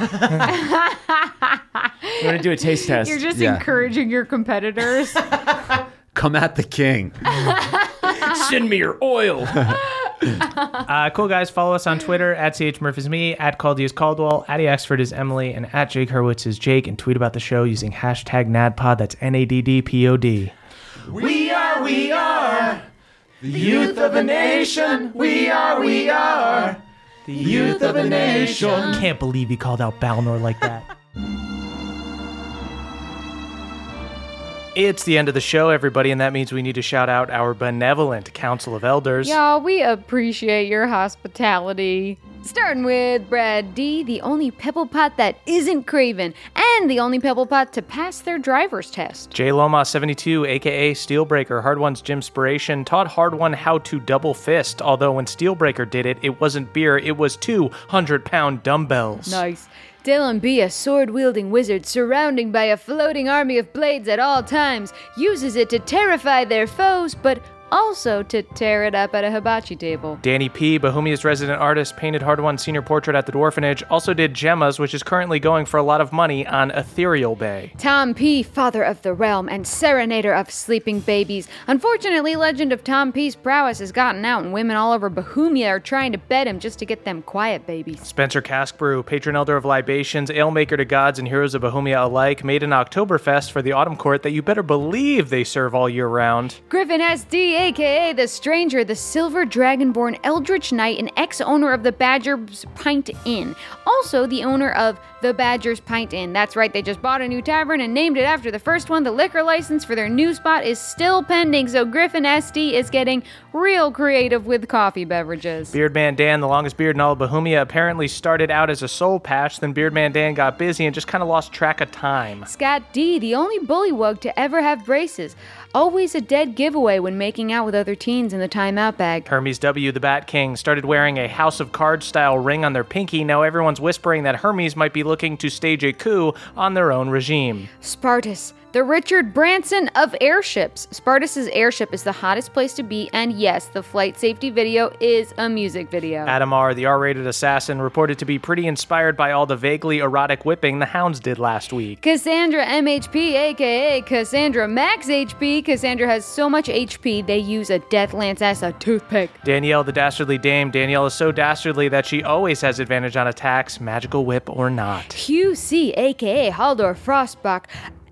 want to do a taste test? You're just Yeah. encouraging your competitors. Come at the king. Send me your oil. Uh, cool, guys. Follow us on Twitter, at C H Murph is me, at Caldy is Caldwell, at E Exford is Emily, and at Jake Hurwitz is Jake, and tweet about the show using hashtag NADPOD. That's N A D D P O D. We are, we are the youth of a nation. We are, we are the youth of a nation. Can't believe he called out Balnor like that. It's the end of the show, everybody, and that means we need to shout out our benevolent Council of Elders. Y'all, we appreciate your hospitality. Starting with Brad D, the only pebble pot that isn't Craven, and the only pebble pot to pass their driver's test. J Loma seventy-two, aka Steelbreaker, Hard One's Gymspiration, taught Hard One how to double fist, although when Steelbreaker did it, it wasn't beer, it was two hundred pound dumbbells. Nice. Dylan B, a sword-wielding wizard surrounding by a floating army of blades at all times, uses it to terrify their foes, but also to tear it up at a hibachi table. Danny P, Bohemia's resident artist, painted Hard One's senior portrait at the Dwarfenage, also did Gemma's, which is currently going for a lot of money on Ethereal Bay. Tom P, father of the realm and serenader of sleeping babies. Unfortunately, legend of Tom P's prowess has gotten out, and women all over Bohemia are trying to bed him just to get them quiet babies. Spencer Caskbrew, patron elder of libations, alemaker to gods and heroes of Bohemia alike, made an Oktoberfest for the Autumn Court that you better believe they serve all year round. Griffin S D, aka The Stranger, the Silver Dragonborn Eldritch Knight and ex-owner of the Badger's Pint Inn. Also the owner of the Badger's Pint Inn. That's right, they just bought a new tavern and named it after the first one. The liquor license for their new spot is still pending, so Griffin S D is getting real creative with coffee beverages. Beardman Dan, the longest beard in all of Bohemia, apparently started out as a soul patch, then Beardman Dan got busy and just kind of lost track of time. Scott D, the only bullywug to ever have braces. Always a dead giveaway when making out with other teens in the timeout bag. Hermes W, the Bat King, started wearing a House of Cards style ring on their pinky. Now everyone's whispering that Hermes might be looking to stage a coup on their own regime. Spartus, the Richard Branson of airships. Spartus's airship is the hottest place to be, and yes, the flight safety video is a music video. Adam R, the R-rated assassin, reported to be pretty inspired by all the vaguely erotic whipping the hounds did last week. Cassandra M H P, aka Cassandra Max H P. Cassandra has so much H P, they use a death lance as a toothpick. Danielle, the dastardly dame. Danielle is so dastardly that she always has advantage on attacks, magical whip or not. Q C, aka Haldor Frostbach.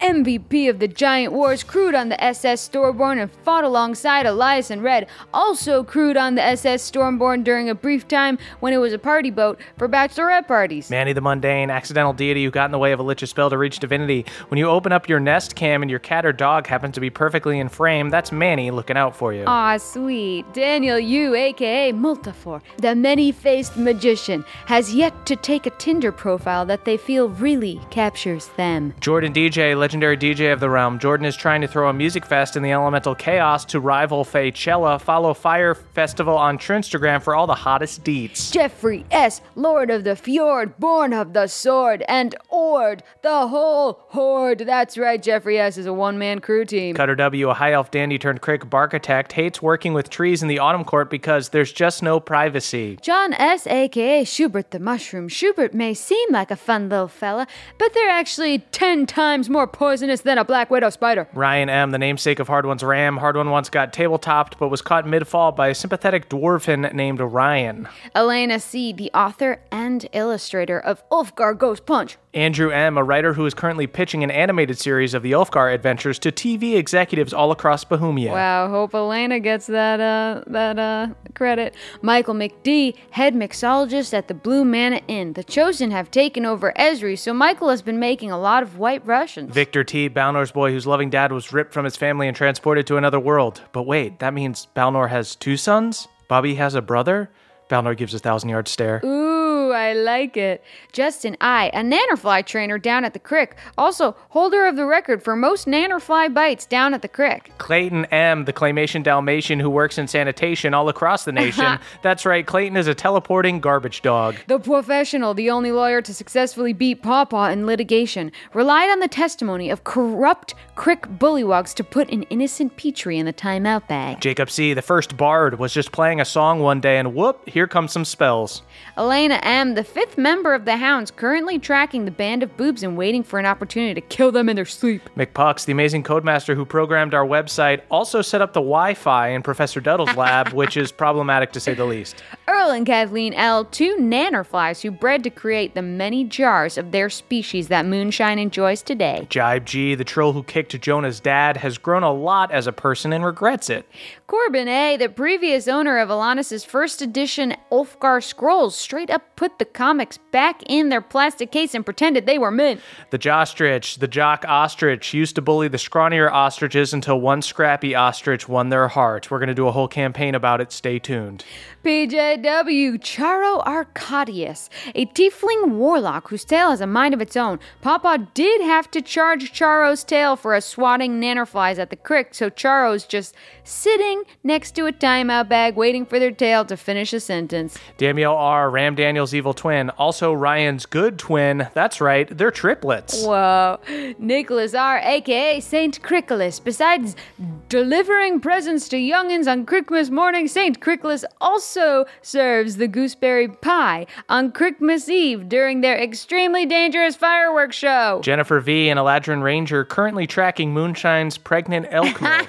M V P of the Giant Wars, crewed on the S S Stormborn and fought alongside Elias and Red, also crewed on the S S Stormborn during a brief time when it was a party boat for bachelorette parties. Manny the Mundane, accidental deity who got in the way of a lich's spell to reach divinity. When you open up your Nest Cam and your cat or dog happens to be perfectly in frame, that's Manny looking out for you. Aw, sweet. Daniel Yu, aka Multifor, the many-faced magician, has yet to take a Tinder profile that they feel really captures them. Jordan D J, legendary D J of the realm. Jordan is trying to throw a music fest in the elemental chaos to rival Faychella. Follow Fire Festival on Trinstagram for all the hottest deets. Jeffrey S., Lord of the Fjord, born of the sword, and Ord, the whole horde. That's right, Jeffrey S. is a one-man crew team. Cutter W., a high elf dandy turned crick barkitect, hates working with trees in the autumn court because there's just no privacy. John S., aka Schubert the Mushroom. Schubert may seem like a fun little fella, but they're actually ten times more poisonous than a black widow spider. Ryan M., the namesake of Hard One's ram. Hard One once got tabletopped but was caught mid-fall by a sympathetic dwarfin named Ryan. Elena C., the author and illustrator of Ulfgar Goes Punch. Andrew M., a writer who is currently pitching an animated series of the Ulfgar adventures to T V executives all across Bohemia. Wow, hope Elena gets that uh that uh credit. Michael McD., head mixologist at the Blue Manna Inn. The Chosen have taken over Esri, so Michael has been making a lot of White Russians. Victor T., Balnor's boy whose loving dad was ripped from his family and transported to another world. But wait, that means Balnor has two sons? Bobby has a brother? Balnor gives a thousand-yard stare. Ooh, I like it. Justin I., a nannerfly trainer down at the crick. Also, holder of the record for most nannerfly bites down at the crick. Clayton M., the claymation Dalmatian who works in sanitation all across the nation. That's right, Clayton is a teleporting garbage dog. The professional, the only lawyer to successfully beat Pawpaw in litigation, relied on the testimony of corrupt crick bullywogs to put an innocent Petrie in the timeout bag. Jacob C., the first bard, was just playing a song one day and whoop, here comes some spells. Elena M., the fifth member of the Hounds, currently tracking the band of boobs and waiting for an opportunity to kill them in their sleep. McPucks, the amazing codemaster who programmed our website, also set up the Wi-Fi in Professor Duddle's lab, which is problematic to say the least. Earl and Kathleen L., two nannerflies who bred to create the many jars of their species that Moonshine enjoys today. Jibe G., the troll who kicked Jonah's dad, has grown a lot as a person and regrets it. Corbin A., the previous owner of Alanis' first edition Ulfgar Scrolls, straight up put the comics back in their plastic case and pretended they were mint. The Jostrich, the jock ostrich, used to bully the scrawnier ostriches until one scrappy ostrich won their heart. We're going to do a whole campaign about it. Stay tuned. P J W, Charo Arcadius, a tiefling warlock whose tail has a mind of its own. Papa did have to charge Charo's tail for a swatting nannerflies at the crick, so Charo's just sitting next to a timeout bag waiting for their tail to finish a sentence. Daniel R., Ram Daniel's evil twin, also Ryan's good twin. That's right, they're triplets. Whoa. Nicholas R., aka Saint Cricolas. Besides delivering presents to youngins on Christmas morning, Saint Cricolas also serves the gooseberry pie on Christmas Eve during their extremely dangerous fireworks show. Jennifer V., an Eladrin Ranger, currently tracking Moonshine's pregnant elk milk.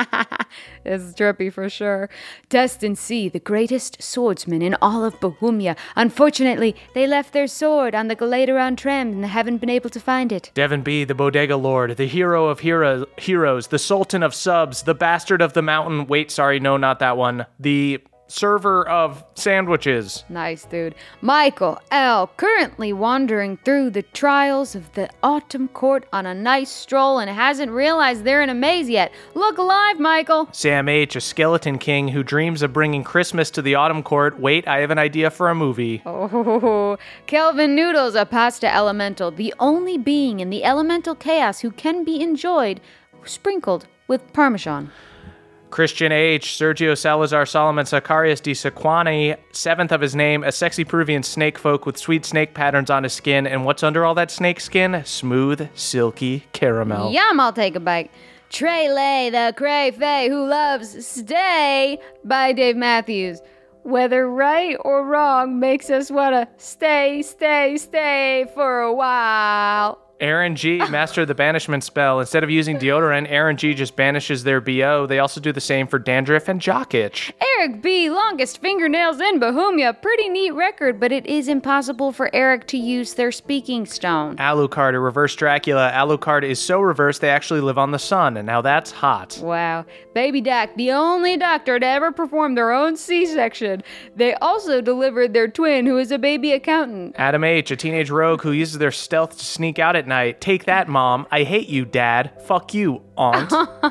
It's trippy for sure. Destin C., the greatest swordsman in all of Bohemia. Unfortunately, they left their sword on the Galateron tram and haven't been able to find it. Devin B., the Bodega Lord, the hero of hero- heroes, the Sultan of subs, the bastard of the mountain. Wait, sorry, no, not that one. The server of sandwiches. Nice, dude. Michael L., currently wandering through the trials of the Autumn Court on a nice stroll and hasn't realized they're in a maze yet. Look alive, Michael. Sam H., a skeleton king who dreams of bringing Christmas to the Autumn Court. Wait, I have an idea for a movie. Oh, Kelvin Noodles, a pasta elemental, the only being in the elemental chaos who can be enjoyed, sprinkled with Parmesan. Christian H., Sergio Salazar Solomon Sacarius de Sequani, seventh of his name, a sexy Peruvian snake folk with sweet snake patterns on his skin. And what's under all that snake skin? Smooth, silky caramel. Yum, I'll take a bite. Trey Lay, the cray fay who loves Stay by Dave Matthews. Whether right or wrong makes us want to stay, stay, stay for a while. Aaron G, master of the banishment spell. Instead of using deodorant, Aaron G just banishes their B O. They also do the same for dandruff and jock itch. Eric B, longest fingernails in Bohemia. Pretty neat record, but it is impossible for Eric to use their speaking stone. Alucard, a reverse Dracula. Alucard is so reversed they actually live on the sun, and now that's hot. Wow. Baby Doc, the only doctor to ever perform their own C-section. They also delivered their twin, who is a baby accountant. Adam H, a teenage rogue who uses their stealth to sneak out at night. Take that, Mom. I hate you, Dad. Fuck you, Aunt.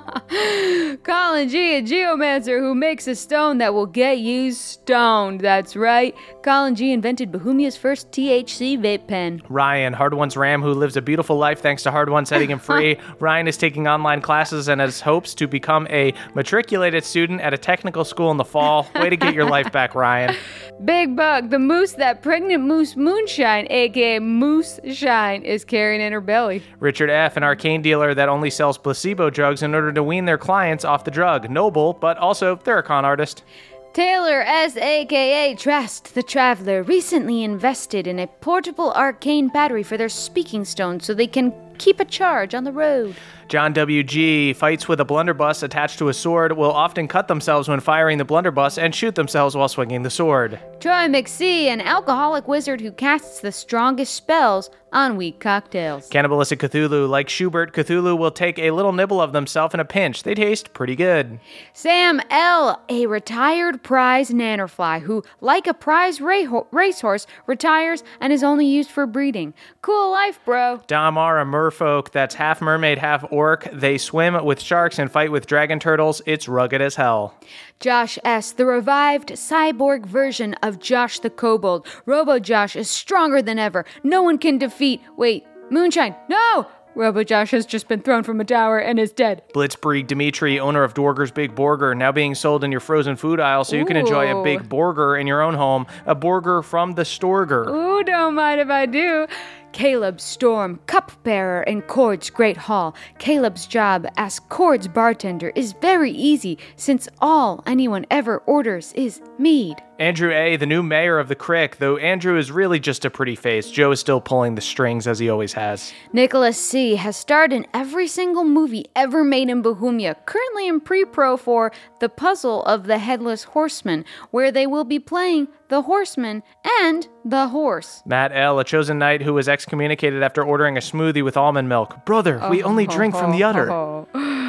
Colin G, a geomancer who makes a stone that will get you stoned. That's right. Colin G invented Bohemia's first T H C vape pen. Ryan, Hard One's Ram, who lives a beautiful life thanks to Hard One setting him free. Ryan is taking online classes and has hopes to become a matriculated student at a technical school in the fall. Way to get your life back, Ryan. Big Bug, the moose that pregnant moose Moonshine, aka Moose Shine, is carrying in her belly. Richard F, an arcane dealer that only sells placebo drugs in order to wean their clients off the drug. Noble, but also they're a con artist. Taylor S, aka Trust the Traveler, recently invested in a portable arcane battery for their speaking stone so they can keep a charge on the road. John W G fights with a blunderbuss attached to a sword, will often cut themselves when firing the blunderbuss and shoot themselves while swinging the sword. Troy McSee, an alcoholic wizard who casts the strongest spells on weak cocktails. Cannibalistic Cthulhu, like Schubert, Cthulhu will take a little nibble of themselves in a pinch. They taste pretty good. Sam L, a retired prize nannerfly who, like a prize ra- racehorse, retires and is only used for breeding. Cool life, bro. Dom R, a merfolk that's half mermaid, half orc. They swim with sharks and fight with dragon turtles. It's rugged as hell. Josh S, the revived cyborg version of Josh the Kobold. Robo Josh is stronger than ever. No one can defeat... Wait, Moonshine, no! Robo Josh has just been thrown from a tower and is dead. Blitzbreed Dimitri, owner of Dorger's Big Burger, now being sold in your frozen food aisle so you can enjoy a Ooh. big burger in your own home. A burger from the Storger. Ooh, don't mind if I do. Caleb Storm, cupbearer in Cord's Great Hall. Caleb's job as Cord's bartender is very easy since all anyone ever orders is mead. Andrew A, the new mayor of the Crick, though Andrew is really just a pretty face. Joe is still pulling the strings as he always has. Nicholas C has starred in every single movie ever made in Bohemia, currently in pre-pro for The Puzzle of the Headless Horseman, where they will be playing the horseman and the horse. Matt L, a chosen knight who was excommunicated after ordering a smoothie with almond milk. Brother, we only drink from the udder.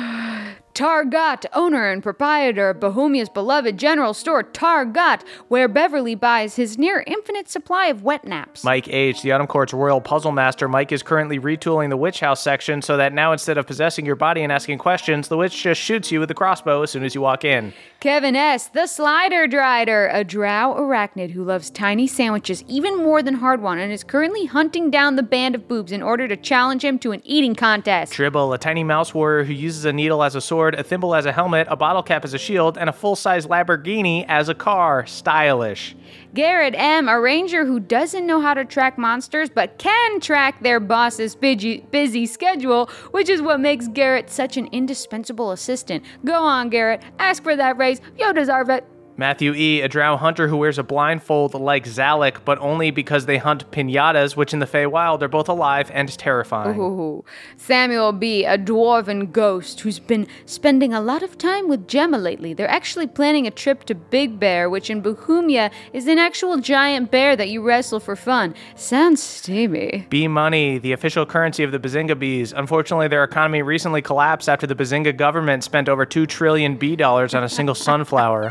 Targot, owner and proprietor of Bohemia's beloved general store, Targot, where Beverly buys his near-infinite supply of wet naps. Mike H, the Autumn Court's royal puzzle master. Mike is currently retooling the witch house section so that now instead of possessing your body and asking questions, the witch just shoots you with a crossbow as soon as you walk in. Kevin S, the Slider Drider, a drow arachnid who loves tiny sandwiches even more than hard one and is currently hunting down the band of boobs in order to challenge him to an eating contest. Tribble, a tiny mouse warrior who uses a needle as a sword, a thimble as a helmet, a bottle cap as a shield, and a full-size Lamborghini as a car. Stylish. Garrett M, a ranger who doesn't know how to track monsters but can track their boss's busy, busy schedule, which is what makes Garrett such an indispensable assistant. Go on, Garrett. Ask for that raise. You deserve it. Matthew E, a drow hunter who wears a blindfold like Zalek, but only because they hunt pinatas, which in the Feywild are both alive and terrifying. Ooh. Samuel B, a dwarven ghost who's been spending a lot of time with Gemma lately. They're actually planning a trip to Big Bear, which in Bohemia is an actual giant bear that you wrestle for fun. Sounds steamy. Bee money, the official currency of the Bazinga bees. Unfortunately, their economy recently collapsed after the Bazinga government spent over two trillion bee dollars on a single sunflower.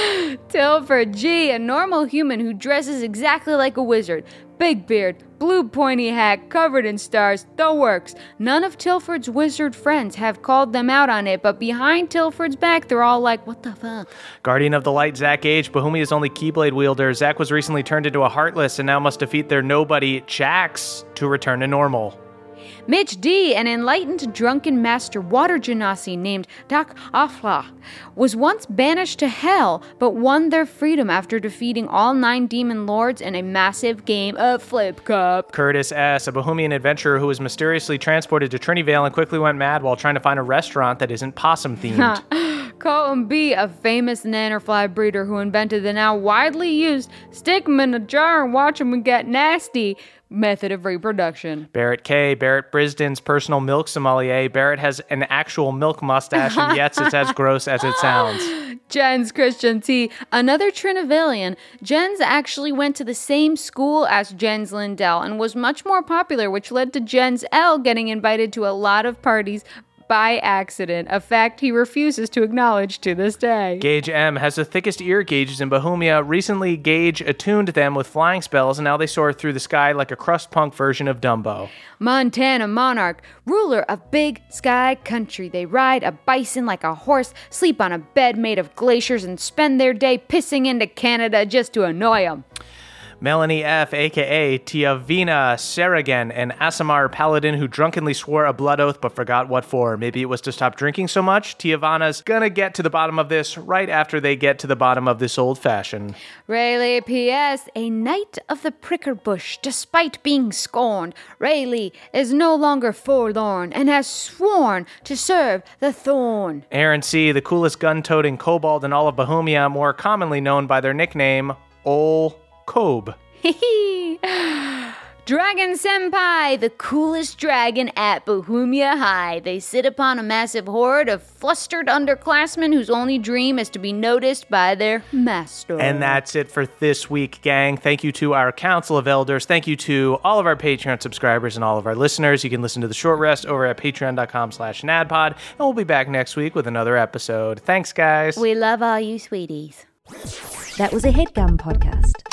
Tilford G, a normal human who dresses exactly like a wizard. Big beard, blue pointy hat, covered in stars, the works. None of Tilford's wizard friends have called them out on it, but behind Tilford's back, they're all like, what the fuck? Guardian of the Light, Zach H, Bohemia's only Keyblade wielder. Zach was recently turned into a Heartless and now must defeat their nobody, Jax, to return to normal. Mitch D, an enlightened drunken master water genasi named Dak Afla, was once banished to hell, but won their freedom after defeating all nine demon lords in a massive game of Flip Cup. Curtis S, a Bohemian adventurer who was mysteriously transported to Trinity-Vale and quickly went mad while trying to find a restaurant that isn't possum-themed. Colton B, a famous nannerfly breeder who invented the now widely used stick 'em in a jar and watch 'em get nasty method of reproduction. Barrett K. Barrett Brisden's personal milk sommelier. Barrett has an actual milk mustache, and yes, it's as gross as it sounds. Jens Christian T. Another Trinivilian. Jens actually went to the same school as Jens Lindell and was much more popular, which led to Jens L. getting invited to a lot of parties by accident, a fact he refuses to acknowledge to this day. Gage M. has the thickest ear gauges in Bohemia. Recently, Gage attuned them with flying spells, and now they soar through the sky like a crust punk version of Dumbo. Montana Monarch, ruler of big sky country. They ride a bison like a horse, sleep on a bed made of glaciers, and spend their day pissing into Canada just to annoy them. Melanie F., a k a. Tiavina Saragan, an Asimar paladin who drunkenly swore a blood oath but forgot what for. Maybe it was to stop drinking so much. Tiavana's gonna get to the bottom of this right after they get to the bottom of this old fashioned. Rayleigh P S. A knight of the pricker bush, despite being scorned. Rayleigh is no longer forlorn and has sworn to serve the thorn. Aaron C., the coolest gun-toting kobold in all of Bohemia, more commonly known by their nickname, Ol Kobe. Dragon Senpai, the coolest dragon at Bohemia High. They sit upon a massive horde of flustered underclassmen whose only dream is to be noticed by their master. And that's it for this week, gang. Thank you to our Council of Elders. Thank you to all of our Patreon subscribers and all of our listeners. You can listen to The Short Rest over at patreon.com slash nadpod. And we'll be back next week with another episode. Thanks, guys. We love all you sweeties. That was a HeadGum podcast.